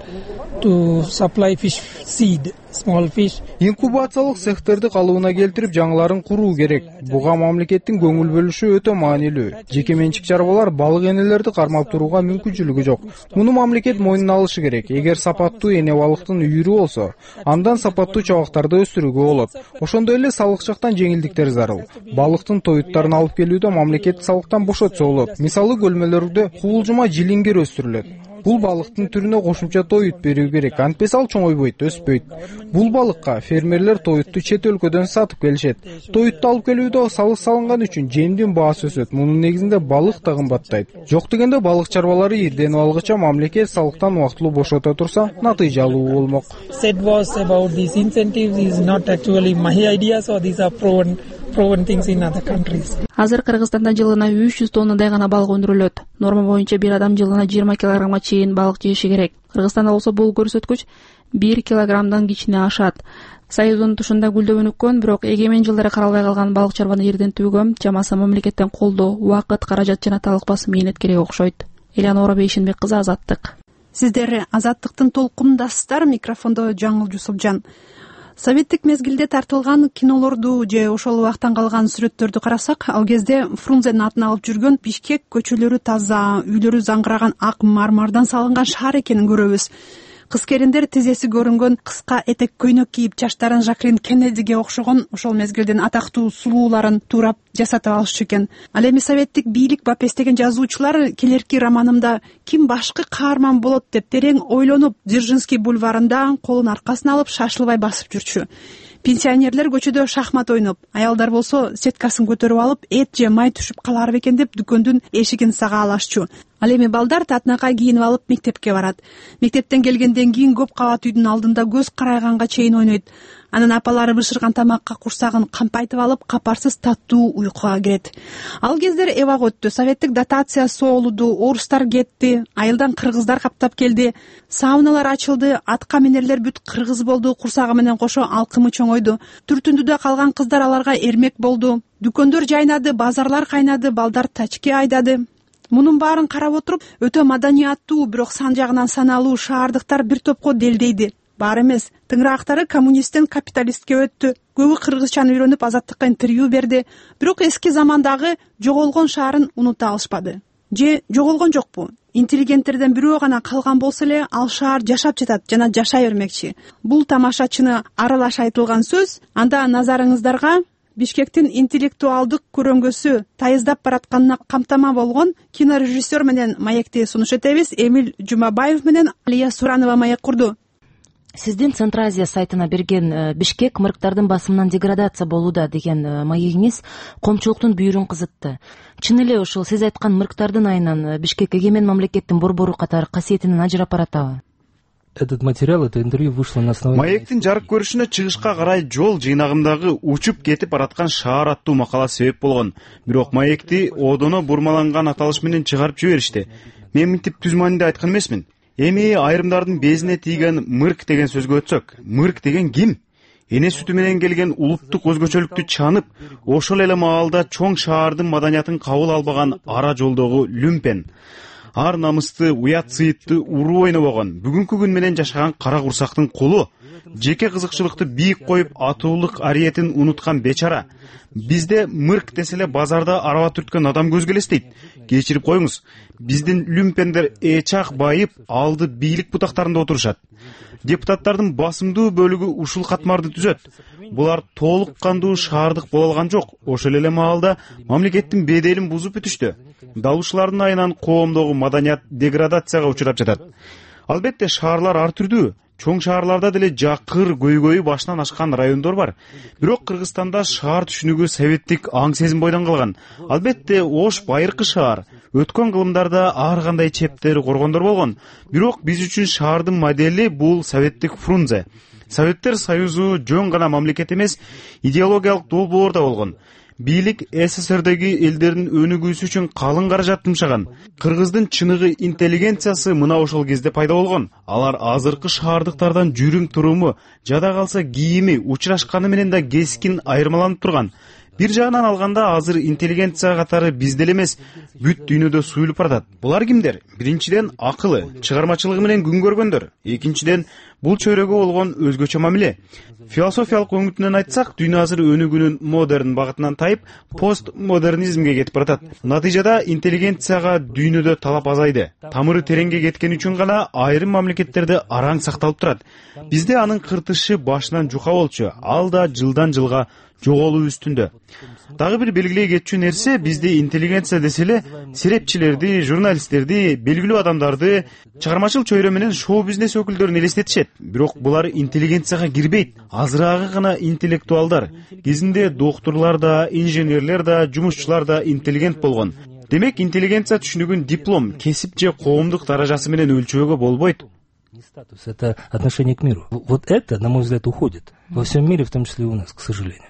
to supply fish seed, small fish. Инкубациялык цехтерди калыбына келтирип жаңыларын куруу керек. Буга мамлекеттин көңүл бөлүшү өтө маанилүү. Жеке менчик чарбалар балык энелерди кармап турууга мүмкүнчүлүгү жок. Муну мамлекет мойнуна алышы керек. Эгер сапаттуу эне балыктын үйүрү болсо, андан сапаттуу чабактарды өстүрүүгө болот. Ошондой эле салык жактан жеңилдиктер зарыл. Балыктын тоюттарын алып келүүдө мамлекет салыктан бошотсо болот. Мисалы көлмөлөрдө кубулжума жилингер өстүрүлөт. Бул балыктын түрүнө кошумча тоют берүү керек. Антпес ал чоңойбойт, өспөйт. Бул балыкка фермерлер тоютту чет өлкөдөн сатып келишет. Тоютту алып келүүдө салык салынган үчүн жемдин баасы өсөт. Мунун негизинде балык да кымбаттайт. Жок дегенде балык чарбалары ирденип алгыча мамлекет салыктан убактылуу бошото турса, натыйжалуу болмок. Said was about these incentives is not actually my ideas, or these are proven things in other countries. Азыр Кыргызстанда жылына 300 тоннадай гана балык өндүрүлөт. Норма боюнча бир адам жылына 20 килограммга чейин балык жеши керек. Кыргызстанда болсо бул көрсөткүч 1 килограммдан кичине ашат. Союздун тушунда гүлдөп өнүккөн, бирок эгемен жылдары каралбай калган балык чарбаны ирдентүүгө чамасы мамлекеттен колдоо, убакыт, каражат жана талыкпас мээнет керек окшойт. Элеонора Бейшенбек кызы, Азаттык. Сиздер Азаттыктын толкундасыздар. Микрофондо Жаңыл Жусупжан. Советтик мезгилде тартылган кинолорду же ошол убактан калган сүрөттөрдү карасак, ал кезде Фрунзенин атын алып жүргөн Бишкек көчөлөрү таза, үйлөрү заңгыраган ак мармардан салынган шаар экенин көрөбүз. Кыз-келиндер тизеси көрүнгөн кыска этек көйнөк кийип, жаштарын Жаклин Кеннедиге окшогон ошол мезгилдин атактуу сулууларын туурап жасатып алышчу экен. Ал эми советтик бийлик бапестеген жазуучулар келерки романымда ким башкы каарман болот деп терең ойлонуп, Дзержинский бульварында колун аркасына алып шашылбай басып жүрчү. Пенсионерлер көчөдө шахмат ойноп, аялдар болсо сеткасын көтөрүп алып, эт же май түшүп калар бекен деп дүкөндүн эшигин сагаалашчу. Ал эми балдар татынакай кийинип алып мектепке барат. Мектептен келгенден кийин көп кабат үйдүн алдында көз карайганга чейин ойнойт. Анан апалары бышырган тамакка курсагын кампайтып алып, капарсыз таттуу уйкуга кирет. Ал кездер эбак өттү. Советтик дотация соолуду, орустар кетти, айылдан кыргыздар каптап келди. Сауналар ачылды, атка минерлер бүт кыргыз болду, курсагы менен кошо алкымы чоңойду. Түртүндүдө калган кыздар аларга эрмек болду. Дүкөндөр жайнады, базарлар кайнады, балдар тачке айдады. Мунун баарын карап отуруп, өтө маданияттуу, бирок сан жагынан саналуу шаардыктар бир топко делдейди. Бар эмес, тыңыраактары коммунисттен капиталистке өттү. Көбү кыргызчаны үйрөнүп азаттыкка интервью берди. Бирок эски замандагы жоголгон шаарын унута алышпады. Же жоголгон жокпу? Интеллигенттерден бирөө гана калган болсо эле ал шаар жашап жатат жана жашай бермекчи. Бул тамашачыны аралаш айтылган сөз. Анда назарыңыздарга Бишкектин интеллектуалдык көрөңгөсү тайыздап баратканына камтама болгон кинорежиссер менен маекти сунуш этебиз. Эмил Жумабаев менен Алия Суранова маек курду. Сиздин Центр Азия сайтына берген Бишкек мырыктардын басымынан деградация болууда деген маегиңиз коомчулуктун бүйүрүн кызытты. Чын эле ушул сиз айткан мырыктардын айынан Бишкек эгемен мамлекеттин борбору катары касиетинен ажырап баратабы? Этот материал, это интервью вышло на основании... Маектин жарык көрүшүнө чыгышка карай жол жыйнагымдагы учуп кетип бараткан шаар аттуу макала себеп болгон. Бирок маекти одоно бурмаланган аталыш менен чыгарып жиберишти. Мен мынтип түз маанинде айткан эмесмин. Эми айрымдардын безине тийген мырк деген сөзгө өтсөк, мырк деген ким? Эне сүтү менен келген улуттук өзгөчөлүктү чанып, ошол эле маалда чоң шаардын маданиятын кабыл албаган ара жолдогу люмпен. Ар намысты, уят сыйытты уруу ойнобогон, бүгүнкү күн менен жашаган кара курсактын кулу, жеке кызыкчылыкты бийик коюп атуулык ариетин унуткан бечара. Бизде мырк деселе базарда араба түрткөн адам көзгө элестейт. Кечирип коюңуз, биздин люмпендер эчак байып, алды бийлик бутактарында отурушат. Депутаттардын басымдуу бөлүгү ушул катмарды түзөт. Булар толук кандуу шаардык боло алган жок. Ошол эле маалда мамлекеттин беделин бузуп бүтүштү. Дал ушулардын айынан коомдогу маданият деградацияга учурап жатат. Албетте шаарлар ар түрдүү. Чоң шаарларда деле жакыр көйгөйү башынан ашкан райондор бар. Бирок Кыргызстанда шаар түшүнүгү советтик аң сезим бойдон калган. Албетте Ош байыркы шаар. Өткөн кылымдарда ар кандай чептер, коргондор болгон. Бирок биз үчүн шаардын модели бул советтик Фрунзе. Советтер Союзу жөн гана мамлекет эмес, идеологиялык долбоор да болгон. Бийлик СССРдеги элдердин өнүгүүсү үчүн калың каражат тумшаган. Кыргыздын чыныгы интеллигенциясы мына ошол кезде пайда болгон. Алар азыркы шаардыктардан жүрүм туруму, жада калса кийими, учурашканы менен да кескин айырмаланып турган. Бир жагынан алганда азыр интеллигенция катары бизде эле эмес, бүт дүйнөдө суюлуп баратат. Булар кимдер? Биринчиден акылы, чыгармачылыгы менен күн көргөндөр. Экинчиден бул чөйрөгө болгон өзгөчө мамиле. Философиялык өңүтүнөн айтсак, дүйнө азыр өнүгүүнүн модерн багытынан тайып, постмодернизмге кетип баратат. Натыйжада интеллигенцияга дүйнөдө талап азайды. Тамыры тереңге кеткен үчүн гана айрым мамлекеттерде араң сакталып турат. Бизде анын кыртышы башынан жука болчу. Ал да жылдан жылга жоголуу үстүндө. Дагы бир белгилей кетчү нерсе, бизде интеллигенция деселе серепчилерди, журналисттерди, белгилүү адамдарды, чыгармачыл чөйрө менен шоу бизнес өкүлдөрүн элестетишет. Бирок булар интеллигенцияга кирбейт. Азыраагы гана интеллектуалдар. Кезинде докторлор да, инженерлер да, жумушчулар да интеллигент болгон. Демек, интеллигенция түшүнүгүн диплом, кесип же коомдук даражасы менен өлчөөгө болбойт. Статус — это отношение к миру. Вот это, на мой взгляд, уходит во всем мире, в том числе и у нас, к сожалению.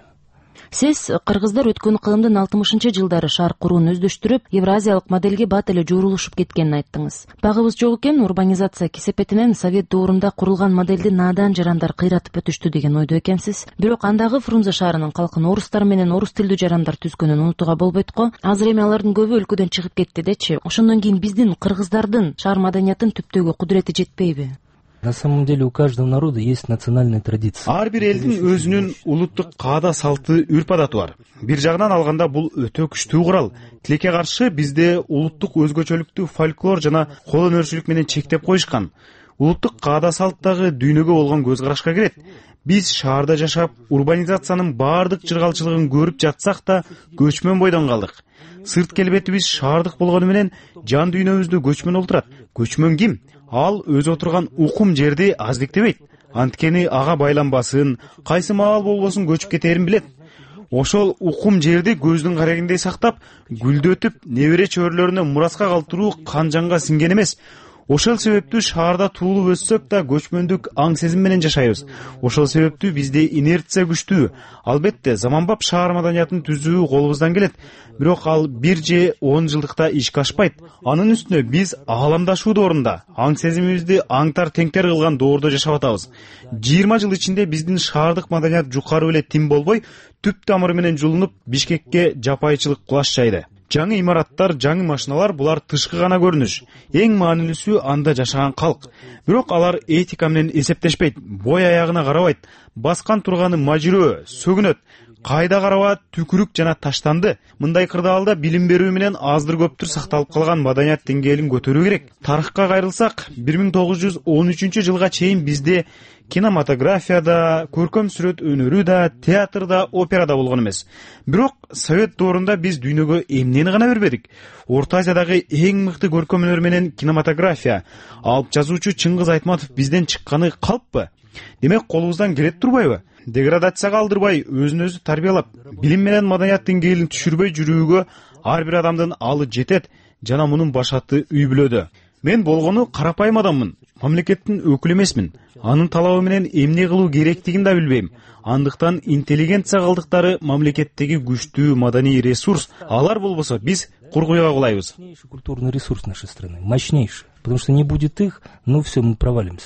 Сиз кыргыздар өткөн кылымдын 60-жылдары шаар курууну өздөштүрүп, евразиялык моделге бат эле жуурулушуп кеткенин айттыңыз. Багыбыз жок экен, урбанизация кесепетинен совет доорунда курулган модельди наадан жарандар кыйратып өтүштү деген ойдо экенсиз. Бирок андагы Фрунзе шаарынын калкын орустар менен орус тилдүү жарандар түзгөнүн унутууга болбойт го. Азыр эми алардын көбү өлкөдөн чыгып кетти дечи. Ошондон кийин биздин кыргыздардын шаар маданиятын түптөөгө кудурети жетпейби? На самом деле у каждого народа есть национальная традиция. Ар бир элдин өзүнүн улуттук каада салты, үрп-адаты бар. Бир жагынан алганда бул өтө күчтүү курал. Тилекке каршы бизде улуттук өзгөчөлүктү фольклор жана кол өнөрчүлүк менен чектеп коюшкан. Улуттук каада салт дагы дүйнөгө болгон көз карашка кирет. Биз шаарда жашап, урбанизациянын баардык чыргалчылыгын көрүп жатсак да, көчмөн бойдон калдык. Сырт келбетибиз шаардык болгону менен жан дүйнөбүздө көчмөн олтурат. Көчмөн ким? Ал өзү отурган укум жерди аздиктебейт. Анткени ага байланбасын, кайсы маал болбосун көчүп кетерин билет. Ошол укум жерди көздүн карегиндей сактап, гүлдөтүп, небере чөбүрлөрүнө мураска калтыруу канжанга сиңген эмес. Ошол себептүү шаарда туулуп өссөк да көчмөндүк аң сезим менен жашайбыз. Ошол себептүү бизде инерция күчтүү. Албетте, заманбап шаар маданиятын түзүү колубуздан келет. Бирок ал 1 же 10 жылдыкта ишке ашпайт. Анын үстүнө биз ааламдашуу доорунда, аң сезимибизди аңтар теңтер кылган доордо жашап атабыз. 20 жыл ичинде биздин шаардык маданият жукарып эле тим болбой, түп тамыры менен жулунуп, Бишкекке жапайчылык кулаш жайды. жаңы имараттар, жаңы машиналар булар тышкы гана көрүнүш. Эң маанилүүсү анда жашаган калк. Бирок алар этика менен эсептешпейт, бой аягына карабайт, баскан турганы мажирөө, сөгүнөт. Кайда караба түкүрүк жана таштанды. Мындай кырдаалда билим берүү менен аздыр көптүр сакталып калган маданият деңгээлин көтөрүү керек. Тарыхка кайрылсак, 1913 жылга чейин бизде кинематографияда, көркөм сүрөт өнөрү да, театрда, операда болгон эмес. Бирок Совет доорунда биз дүйнөгө эмнени гана бербедик. Орто Азиядагы эң мыкты көркөм өнөр менен кинематография, алып жазуучу Чыңгыз Айтматов бизден чыкканы калппы? Демек колубуздан келет турбайбы? Деградацияга алдырбай, өзүн өзү тарбиялап, билим менен маданият деңгээлин түшүрбөй жүрүүгө ар бир адамдын алы жетет жана мунун башаты үй бүлөдө. Мен болгону карапайым адаммын, мамлекеттин өкүлү эмесмин. Анын талабы менен эмне кылуу керектигин да билбейм. Андыктан интеллигенция калдыктары мамлекеттеги күчтүү маданий ресурс. Алар болбосо биз кургуйга кулайбыз. Культурный ресурс нашей страны, мощнейший. Потому что не будет их, ну все, мы провалимся.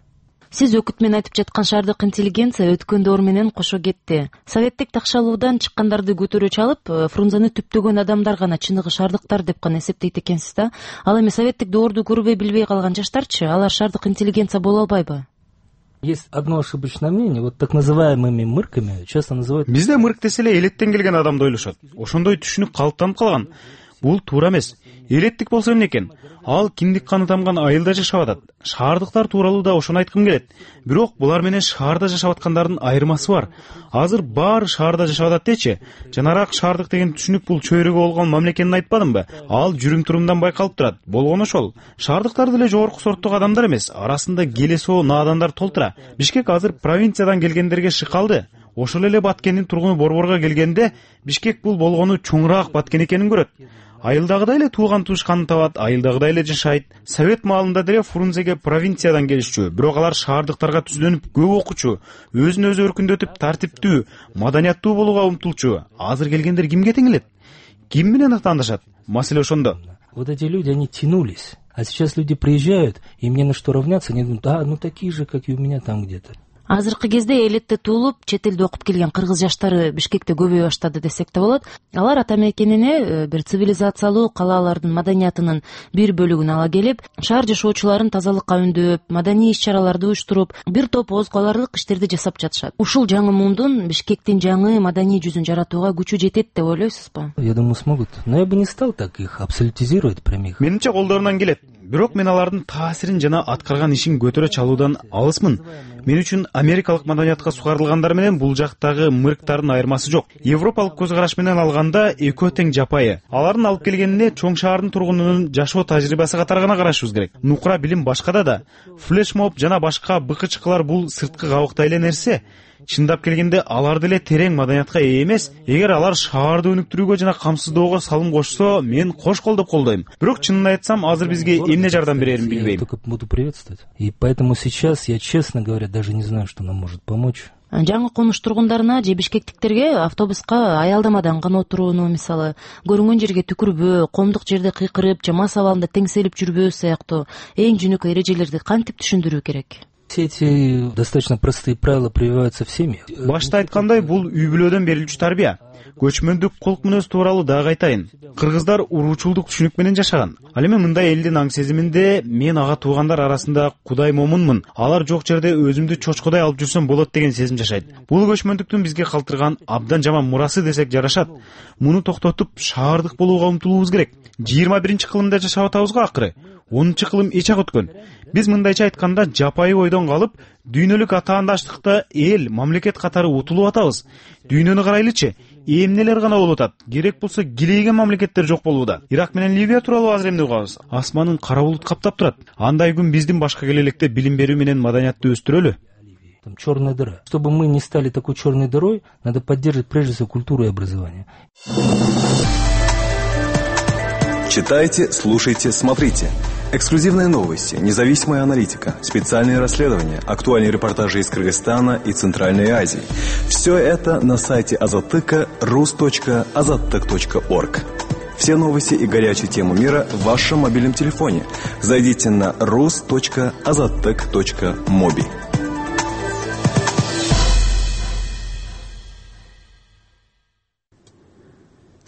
Сиз өкүт менен айтып жаткан шаардык интеллигенция өткөн доор менен кошо кетти. Советтик такшалуудан чыккандарды көтөрө чалып, Фрунзени түптөгөн адамдар гана чыныгы шаардыктар деп гана эсептейт экенсиз да. Ал эми советтик доорду көрбөй билбей калган жаштарчы, алар шаардык интеллигенция боло албайбы? Есть одно ошибочное мнение, вот так называемыми мырками часто называют... Бизде мырк десе эле элеттен келген адамды ойлошот. Ошондой түшүнүк калыптанып калган. Бул туура эмес. Элеттик болсо эмне экен? Ал киндик каны тамган айылда жашап атат. Шаардыктар тууралуу да ошону айткым келет. Бирок булар менен шаарда жашап аткандардын айырмасы бар. Азыр баары шаарда жашап атат дечи. Жанараак шаардык деген түшүнүк бул чөйрөгө болгон мамлекетин айтпадымбы? Ал жүрүм турумдан байкалып турат. Болгону ошол. Шаардыктар деле жогорку сорттогу адамдар эмес, арасында келесоо наадандар толтура. Бишкек азыр провинциядан келгендерге шыкалды. Ошол эле Баткендин тургуну Борборго келгенде Бишкек бул болгону чоңураак Баткен экенин көрөт. Айылдагыдай эле тууган туушканын табат, айылдагыдай эле жашайт. Совет маалында деле Фрунзеге провинциядан келишчү, бирок алар шаардыктарга түздөнүп көп окучу, өзүн өзү өркүндөтүп тартиптүү, маданияттуу болууга умтулчу. Азыр келгендер кимге теңелет? Ким менен аттандашат? Маселе ошондо. Вот эти люди, они тянулись. А сейчас люди приезжают, им не на что равняться, они думают, да, ну такие же, как и у меня там где-то. Азыркы кезде элетте туулуп, чет элде окуп келген кыргыз жаштары Бишкекте көбөйө баштады десек да болот. Алар ата мекенине бир цивилизациялуу калаалардын маданиятынын бир бөлүгүн ала келип, шаар жашоочуларын тазалыкка үндөп, маданий иш-чараларды уюштуруп, бир топ озгу аларлык иштерди жасап жатышат. Ушул жаңы мундун Бишкектин жаңы маданий жүзүн жаратууга күчү жетет деп ойлойсузбу? Я думаю, смогут. Но я бы не стал так их абсолютизировать прям их. Менимче колдорунан келет. Бирок мен алардын таасирин жана аткарган ишин көтөрө чалуудан алысмын. Мен үчүн америкалык маданиятка сугарылгандар менен бул жактагы мырктардын айырмасы жок. Европалык көз караш менен алганда экөө тең жапайы. Алардын алып келгенине чоң шаардын тургунунун жашоо тажрыйбасы катары гана карашыбыз керек. Нукура билим башкада да. Флешмоб жана башка быкычкылар бул сырткы кабыктай эле нерсе. Чындап келгенде алар деле терең маданиятка ээ эмес. Эгер алар шаарды өнүктүрүүгө жана камсыздоого салым кошсо, мен кош колдоп колдойм. Бирок чынын айтсам, азыр бизге эмне жардам берерин билбейм. Я только буду приветствовать. И поэтому сейчас я, честно говоря, даже не знаю, что нам может помочь. Жаңы конуш тургундарына же бишкектиктерге автобуска аялдамадан гана отурууну, мисалы, көрүнгөн жерге түкүрбөө, комдук жерде кыйкырып, жамас абалында теңселип жүрбөө сыяктуу эң жөнөкөй эрежелерди кантип түшүндүрүү керек? Все эти достаточно простые правила прививаются в семьях. Башта айткандай, бул үй бүлөдөн берилчү тарбия. Көчмөндүк кулк мүнөз тууралуу дагы айтайын. Кыргыздар уруучулдук түшүнүк менен жашаган. Ал эми мындай элдин аң сезиминде мен ага туугандар арасында кудай момунмун. Алар жок жерде өзүмдү чочкодай алып жүрсөм болот деген сезим жашайт. Бул көчмөндүктүн бизге калтырган абдан жаман мурасы десек жарашат. Муну токтотуп шаардык болууга умтулуубуз керек. 21-кылымда жашап атабызга акыры. 10-кылым эчак өткөн. Биз мындайча айтканда жапайы ойдон калып, дүйнөлүк атаандаштыкта эл, мамлекет катары утулуп атабыз. Дүйнөнү карайлычы, эмнелер гана болуп атат. Керек болсо килейген мамлекеттер жок болууда. Ирак менен Ливия тууралуу азыр эмне угабыз? Асманын кара булут каптап турат. Андай күн биздин башка келелекте билим берүү менен маданиятты өстүрөлү. Черная дыра. Чтобы мы не стали такой черной дырой, надо поддерживать прежде всего культуру и образование. Читайте, слушайте, смотрите. Эксклюзивные новости, независимая аналитика, специальные расследования, актуальные репортажи из Кыргызстана и Центральной Азии. Все это на сайте Азаттыка rus.azattek.org. Все новости и горячие темы мира в вашем мобильном телефоне. Зайдите на rus.azattek.mobi.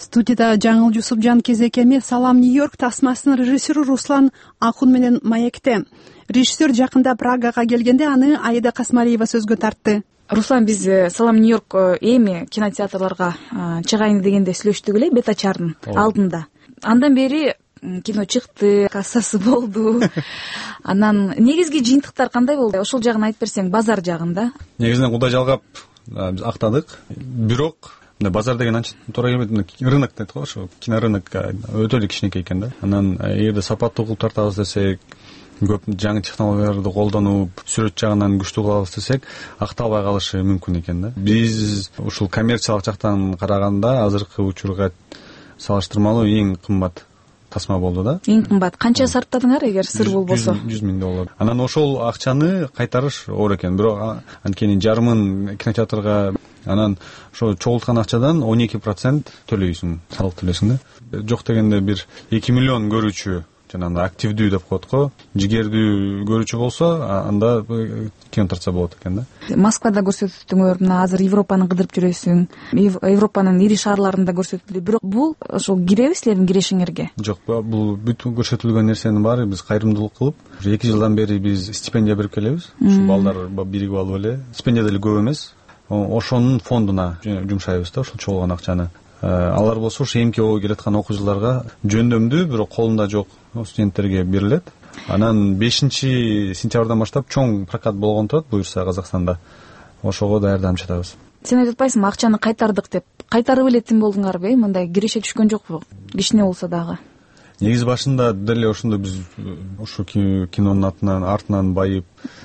студияда Жаңыл Жусупжан кезекеме «Салам Нью-Йорк» тасмасынын режиссеру Руслан Акун менен маекте. Режиссер жакында Прагага келгенде аны Аида Касмалиева сөзгө тартты. Руслан, биз «Салам Нью-Йорк» эми кинотеатрларга чыгайын дегенде сүйлөштүк эле бет ачардын алдында. Андан бери кино чыкты, кассасы болду. Анан негизги жыйынтыктар кандай болду? Ошол жагын айтып берсең, базар жагында. Негизинен Кудай жалгап биз актадык. Бирок базар деген анча туура келбейт. Рынок дейт го, ошо кинорынок өтө эле кичинекей экен да. Анан эгерде сапаттуу кылып тартабыз десек, көп жаңы технологияларды колдонуп, сүрөт жагынан күчтүү кылабыз десек, акталбай калышы мүмкүн экен да. Биз ушул коммерциялык жактан караганда азыркы учурга салыштырмалуу эң кымбат тасма болду да. Эң кымбат. Канча сарптадыңар эгер сыр болбосо? $100,000. Анан ошол акчаны кайтарыш оор экен. Бирок анткени жарымын кинотеатрга, анан ошо чогулткан акчадан 12% төлөйсүң, салык төлөйсүң да. Жок дегенде бир 2 миллион көрүүчү, жанагы активдүү деп коет го, жигердүү көрүүчү болсо, анда кино тартса болот экен да. Москвада көрсөттүңөр, мына азыр Европаны кыдырып жүрөсүң. Европанын ири шаарларында көрсөтүлдү. Бирок бул ошол киреби силердин кирешиңерге? Жок, бул бүт көрсөтүлгөн нерсенин баары биз кайрымдуулук кылып, 2 жылдан бери биз стипендия берип келебиз. Ушу балдар биригип алып эле, стипендия деле көп эмес. Ошонун фондуна жумшайбыз да, ошол чогулган акчаны. Алар болсо ушу эмки келаткан окуу жылдарга жөндөмдүү, бирок колунда жок студенттерге берилет. Анан 5-сентябрдан баштап чоң прокат болгон турат буюрса Казакстанда. Ошого даярданып жатабыз. Сен айтып атпайсыңбы, акчаны кайтардык деп? Кайтарып элетин болдуңарбы? Мындай киреше түшкөн жокпу? Кичине болсо дагы. Негизи башында деле ошондо биз ушу кинонун артынан байып,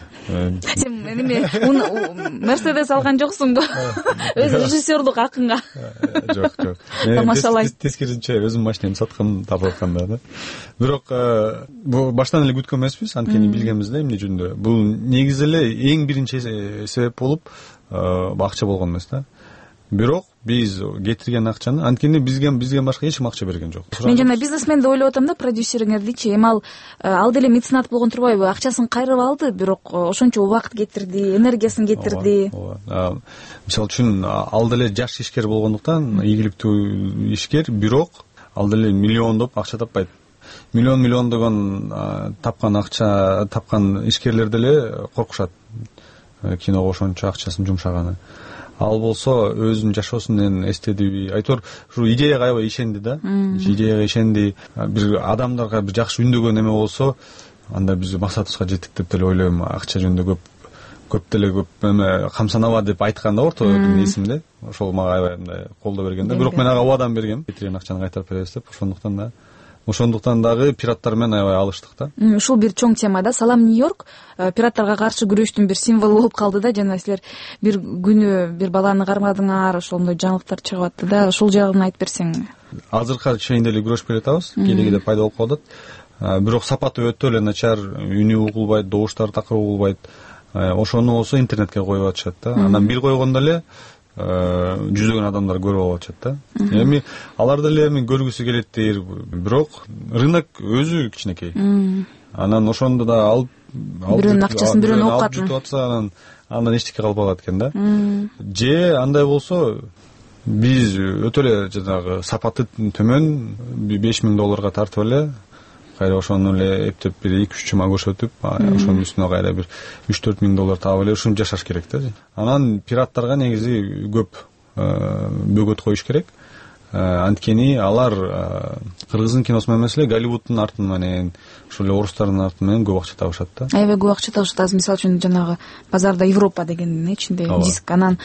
сен неме Мерседес алган жоксуңбу? Өз режиссерлук акыңга. Жок. Тамашалай. Тескерисинче өзүм машинамды саткан таап атканда да. Бирок баштан эле күткөн эмеспиз, анткени билгенбиз да эмне жөнүндө. Бул негизи эле эң биринчи себеп болуп акча болгон эмес да. Бирок биз кетирген акчаны, анткени бизге башка эч ким акча берген жок. Мен жана бизнесменди ойлоп атам да, продюсериңердичи. Эми ал деле меценат болгон турбайбы? Акчасын кайрып алды, бирок ошончо убакыт кетирди, энергиясын кетирди. Мисалы үчүн ал деле жаш ишкер болгондуктан, ийгиликтүү ишкер, бирок ал деле миллиондоп акча таппайт. Миллион тапкан ишкерлер деле коркушат киного ошончо акчасын жумшаганы. Ал болсо өзүнүн жашоосунан эстедиби, айтор ушу идеяга аябай ишенди да. Идеяга ишенди, бир адамдарга бир жакшы үндөгөн эме болсо, анда биз максатыбызга жеттик деп деле ойлойм. Акча жөнүндө көп эме камсанабы деп айткан да ортодон эсимде. Ошол мага аябай мындай колдоо берген да. Бирок мен ага убадан бергем, кетирген акчаны кайтарып беребиз деп. Ошондуктан дагы пираттар менен аябай алыштык да. Ушул бир чоң тема да. Салам Нью-Йорк пираттарга каршы күрөштүн бир символу болуп калды да. Жана силер бир күнү бир баланы кармадыңар, ошондой жаңылыктар чыгып атты да. Ошол жагын айтып берсең. Азыркыга чейин деле күрөшүп келатабыз. Кээде пайда болуп калат. Бирок сапаты өтө эле начар, үнү угулбайт, добуштары такыр угулбайт. Ошону болсо интернетке коюп атышат да. Анан бир койгондо эле жүзөгөн адамдар көрүп алып атышат да. Эми алар деле көргүсү келеттир, бирок рынок өзү кичинекей. Анан ошондо да алып бирөөнүн акчасын бирөөнү окуп жүрүп атса, андан эчтеке калбагат экен да. Же андай болсо, биз өтө эле жанагы сапаты төмөн $5,000 тартып эле, кайра ошону эле эптеп бир 2-3 жума көрсөтүп, ошонун үстүнө кайра бир $3-4,000 таап эле ушинтип жашаш керек да. Анан пираттарга негизи көп бөгөт коюш керек. Анткени алар кыргыздын киносу эмес эле Голливуддун артын менен, ошол эле орустардын артын менен көп акча табышат да. Аябай көп акча табышат. Азыр мисалы үчүн жанагы базарда Европа дегендин ичинде диск, анан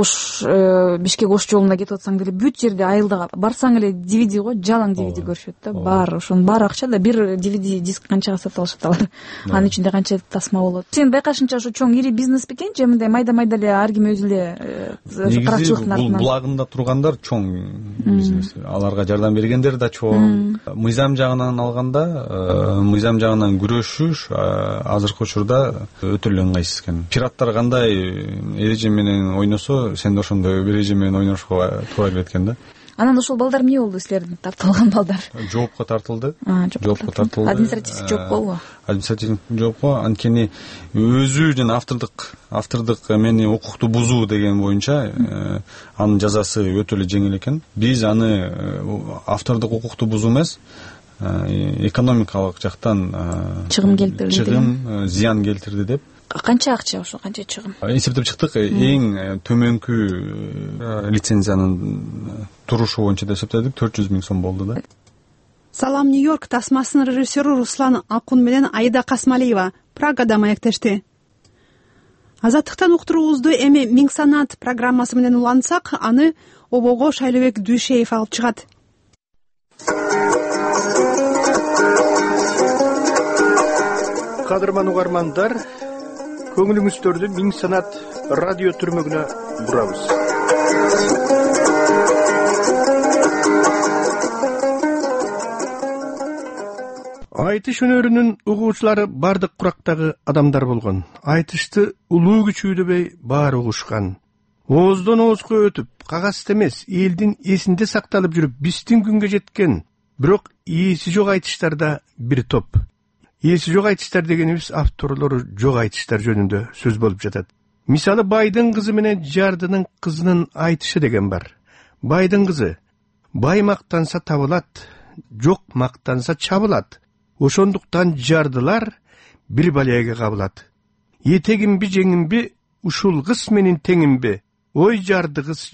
Бишкек Ош жолунда кетип атсаң деле бүт жерде айылда барсаң эле DVD го, жалаң DVD көрүшөт да. Бар, ошонун баары акча да. Бир DVD диск канчага сатып алышат алар? Анын ичинде канча тасма болот? Сен байкашыңча ошо чоң ири бизнес бекен же мындай майда-майда эле ар ким өзү эле каракчылыктын артынан? Бул булагында тургандар чоң бизнес. Аларга жардам бергендер да чоң. Мыйзам жагынан алганда, мыйзам жагынан күрөшүш азыркы учурда өтө эле ыңгайсыз экен. Пираттар кандай эреже менен ойносо, сен да ошондой эреже менен ойношко туура келет экен да. Анан ошол балдар эмне болду, силердин тартылган балдар? Жоопко тартылды. Жоопко тартылды. Административдик жооп болбу? Административдик жоопко, анткени өзү жана автордук эмени укукту бузуу деген боюнча анын жазасы өтө эле жеңил экен. Биз аны автордук укукту бузуу эмес, экономикалык жактан чыгым келтирди, чыгым зыян келтирди деп. Канча акча ошо, канча чыгым? Эсептеп чыктык. Эң төмөнкү лицензиянын турушу боюнча да эсептедик, 400 000 сом болду да. Салам Нью-Йорк тасмасынын режиссеру Руслан Акун менен Аида Касмалиева Прагада маектешти. Азаттыктан уктуруубузду эми Миң санат программасы менен улантсак, аны обого Шайлообек Дүйшеев алып чыгат. Кадырман угармандар, көңүлүңүздөрдү Миң санат радио түрмөгүнө бурабыз. Айтыш өнөрүнүн угуучулары бардык курактагы адамдар болгон. Айтышты улуу күчүүдөбөй баары угушкан. Ооздон оозго өтүп, кагаз эмес, элдин эсинде сакталып жүрүп, биздин күнгө жеткен, бирок ээси жок айтыштарда бир топ. Ээси жок айтыштар дегенибиз авторлору жок айтыштар жөнүндө сөз болуп жатат. Мисалы, байдын кызы менен жардынын кызынын айтышы деген бар. Байдын кызы: бай мактанса табылат, жок мактанса чабылат. Ошондуктан жардылар бир балеге кабылат. Этегимби жеңимби, ушул кыз менен теңимби. Ой жардыгыз,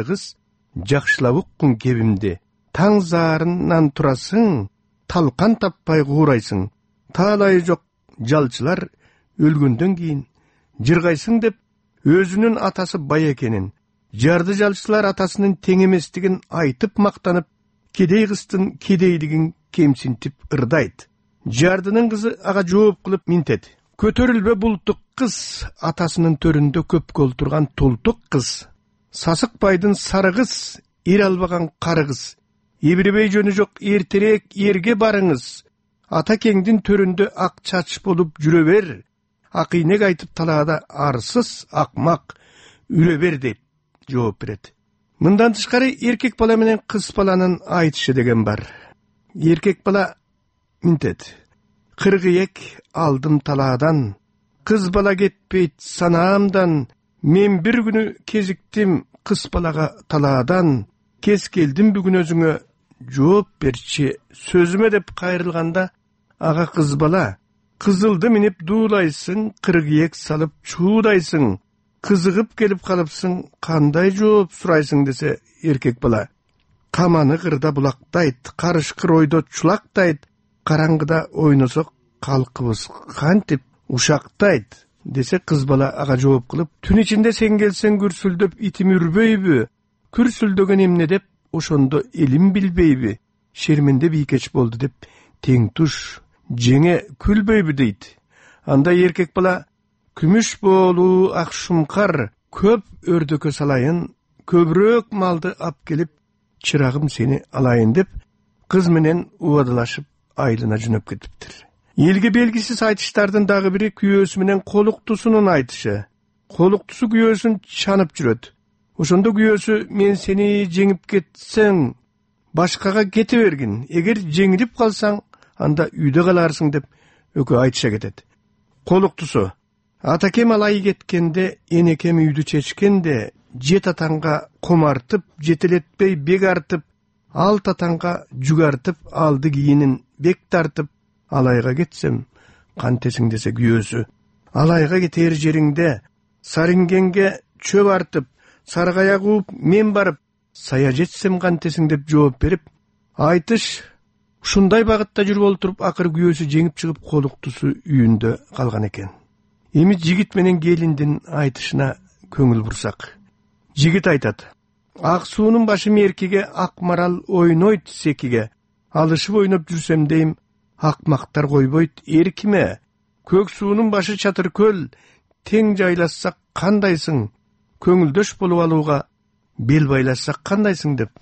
жакшылап уккун кебимди. Таң заарынан турасың, талкан таппай куурайсың. Таалайы жок жалчылар өлгөндөн кийин жыргайсың деп өзүнүн атасы бай экенин, жарды жалчылар атасынын тең эместигин айтып мактанып, кедей кыздын кедейлигин кемсинтип ырдайт. Жардынын кызы ага жооп кылып минтет: көтөрүлбө бултук кыз, атасынын төрүндө көпкө олтурган тултук кыз. Сасык байдын сары кыз, эр албаган кары кыз. Эбирбей жөнү жок эртерээк эрге барыңыз. Ата кеңдин төрүндө ак чач болуп жүрө бер. Акыйнек айтып талаада арсыз акмак үрө бер деп жооп берет. Мындан тышкары эркек бала менен кыз баланын айтышы деген бар. Эркек бала минтет: кыргыек алдым талаадан, кыз бала кетпейт санаамдан. Мен бир күнү кезиктим кыз балага талаадан. Кез келдим бүгүн өзүңө, жооп берчи сөзүмө деп кайрылганда, ага кыз бала: кызылды минип дуулайсың, кыргыек салып чуудайсың. Кызыгып келип калыпсың, кандай жооп сурайсың десе, эркек бала: каманы кырда булактайт, карышкыр ойдо чулактайт. Караңгыда ойносок калкыбыз кантип ушактайт десе, кыз бала ага жооп кылып: түн ичинде сен келсең күрсүлдөп итим үрбөйбү? Күрсүлдөгөн эмне деп ошондо элим билбейби? Шерменде бийкеч болду деп тең туш жеңе күлбөйбү дейт. Анда эркек бала: күмүш болуу ак шумкар, көп өрдөкө салайын, көбүрөөк малды ап келип чырагым сени алайын деп кыз менен убадалашып айылына жөнөп кетиптир. Элге белгисиз айтыштардын дагы бири күйөөсү менен колуктусунун айтышы. Колуктусу күйөөсүн чанып жүрөт. Ошондо күйөөсү: мен сени жеңип кетсең, башкага кете бергин. Эгер жеңилип калсаң, анда үйдө каларсың деп экөө айтыша кетет. Колуктусу: атакем алай кеткенде, энекем үйдү чечкенде, жет атаңга комартып, жетелетпей бек артып, алт атаңга жүк артып, алды кийинин бек тартып, алайга кетсем кантесиң десе күйөөсү: алайга кетер жериңде, сарингенге чөп артып, саргая кууп мен барып, сая жетсем кантесиң деп жооп берип, айтыш ушундай багытта жүрүп олтуруп, акыры күйөөсү жеңип чыгып, колуктусу үйүндө калган экен. Эми жигит менен келиндин айтышына көңүл бурсак. Жигит айтат: ак суунун башы меркиге, ак марал ойнойт секиге. Алышып ойноп жүрсем дейм, акмактар койбойт эркиме. Көк суунун башы чатыр көл, тең жайлассак кандайсың? Көңүлдөш болуп алууга бел байласак кандайсың деп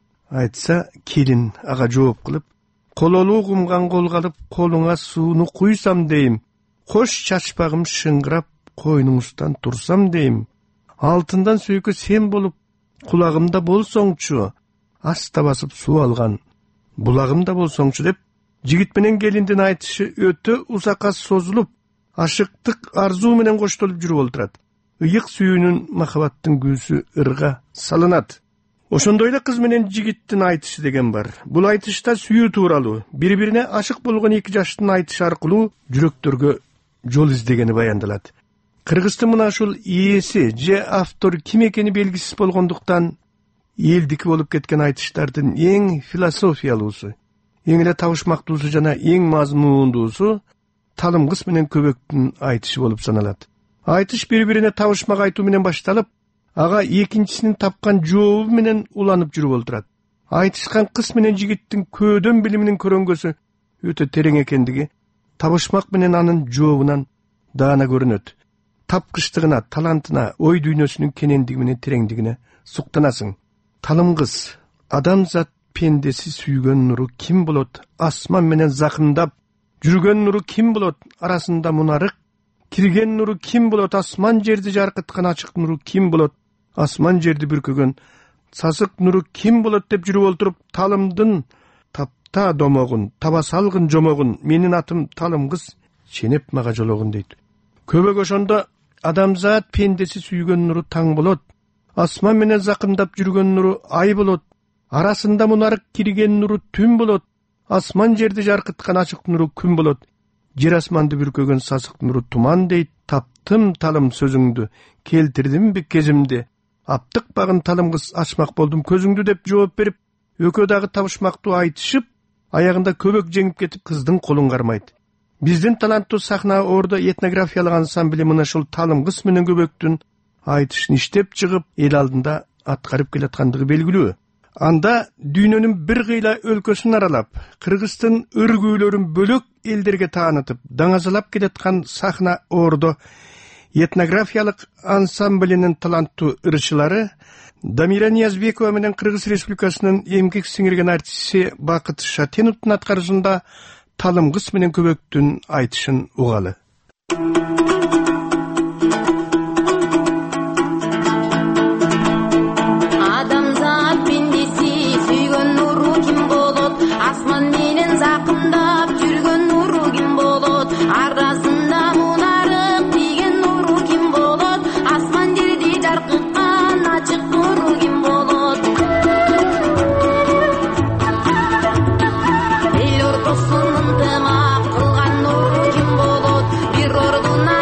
айтса, келин ага жооп кылып: кололуу кумган колго алып, колуңа сууну куйсам дейм. Кош чачпагым шыңгырап, койнуңуздан турсам дейм. Алтындан сөйкө сен болуп, кулагымда болсоңчу. аста басып суу алган булагымда болсоңчу деп жигит менен келиндин айтышы өтө узакка созулуп, ашыктык арзуу менен коштолуп жүрүп олтурат. Ыйык сүйүүнүн, махабаттын күүсү ырга салынат. Ошондой эле кыз менен жигиттин айтышы деген бар. Бул айтышта сүйүү тууралуу, бири-бирине ашык болгон эки жаштын айтышы аркылуу жүрөктөргө жол издегени баяндалат. Кыргыздын мына ушул ээси же автор ким экени белгисиз болгондуктан элдики болуп кеткен айтыштардын эң философиялуусу, эң эле табышмактуусу жана эң мазмундуусу талым кыз менен көбөктүн айтышы болуп саналат. Айтыш бири-бирине табышмак айтуу менен башталып, ага экинчисинин тапкан жообу менен уланып жүрүп олтурат. Айтышкан кыз менен жигиттин көөдөн билиминин көрөңгөсү өтө терең экендиги табышмак менен анын жообунан даана көрүнөт. Тапкычтыгына, талантына, ой дүйнөсүнүн кенендиги менен тереңдигине суктанасың. Талым кыз, адамзат пендеси сүйгөн нуру ким болот? Асман менен закындап жүргөн нуру ким болот? Арасында мунарык кирген нуру ким болот? Асман жерди жаркыткан ачык нуру ким болот? Асман жерди бүркөгөн сасык нуру ким болот деп жүрүп олтуруп, талымдын тапта домогун, таба салгын жомогун, менин атым талым кыз, ченеп мага жологун дейт. Көбөк ошондо адамзат пендеси сүйгөн нуру таң болот, асман менен закындап жүргөн нуру ай болот, арасында мунарык кирген нуру түн болот, асман жерди жаркыткан ачык нуру күн болот, жер асманды бүркөгөн сасык нуру туман дейт. Таптым талым сөзүңдү, келтирдимби кезимди, аптык багын талым кыз, ачмак болдум көзүңдү деп жооп берип, экөө дагы табышмактуу айтышып, аягында көбөк жеңип кетип кыздын колун кармайт. Биздин таланттуу сахна ордо этнографиялык ансамбли мына ушул талым кыз менен көбөктүн айтышын иштеп чыгып, эл алдында аткарып келаткандыгы белгилүү. Анда дүйнөнүн бир кыйла өлкөсүн аралап, Кыргыздын өргүүлөрүн бөлөк элдерге таанытып, даңазалап келаткан сахна ордо этнографиялык ансамблинин таланттуу ырчылары Дамира Ниязбекова менен Кыргыз Республикасынын эмгек сиңирген артисти Бакыт Шатеновдун аткарышында талым кыз менен көбөктүн айтышын угалы. Эл ортосунун тымак кылган нуру ким болот? Бир ордуна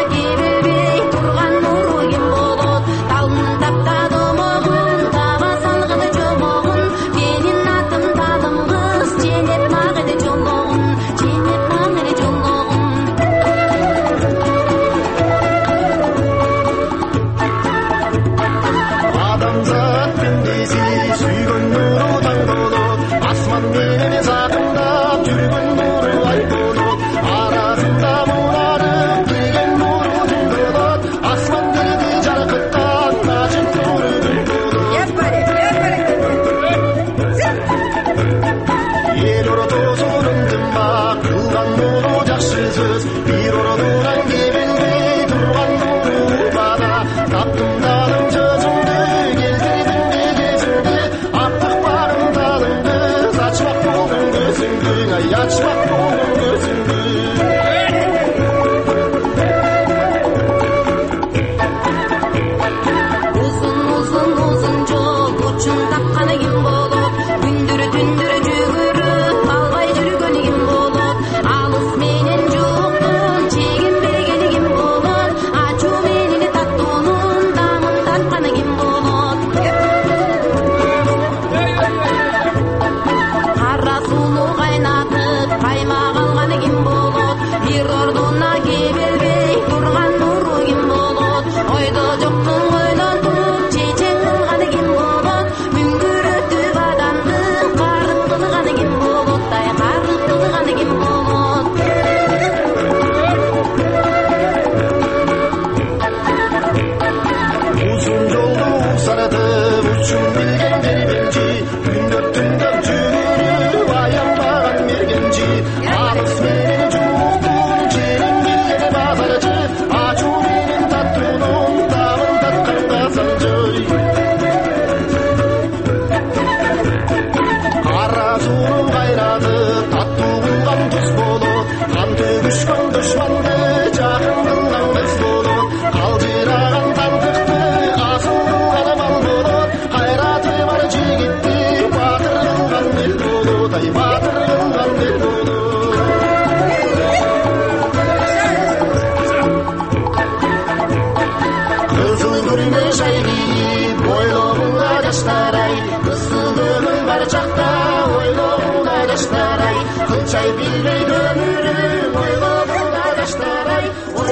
жайгип ойлогула жаштар ай ысылдыгың бар жакта ойлогула жаштар ай кылчай билбейт өмүрүң ойлогула жаштар ай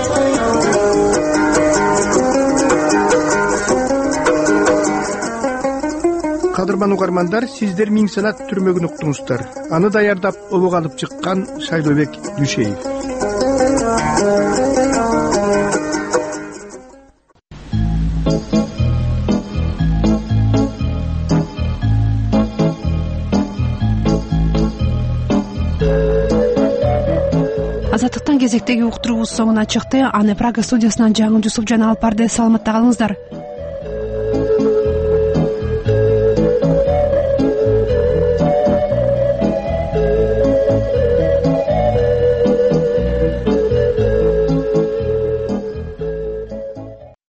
кадырман угармандар, сиздер Миң Санат түрмөгүн уктуңуздар. Аны даярдап обок алып чыккан Шайлообек Дүйшеев. Азаттыктан кезектеги уктуруубуз соңуна чыкты. Аны Прага студиясынан Жаңы Жусупжан алып барды. Саламатта калыңыздар.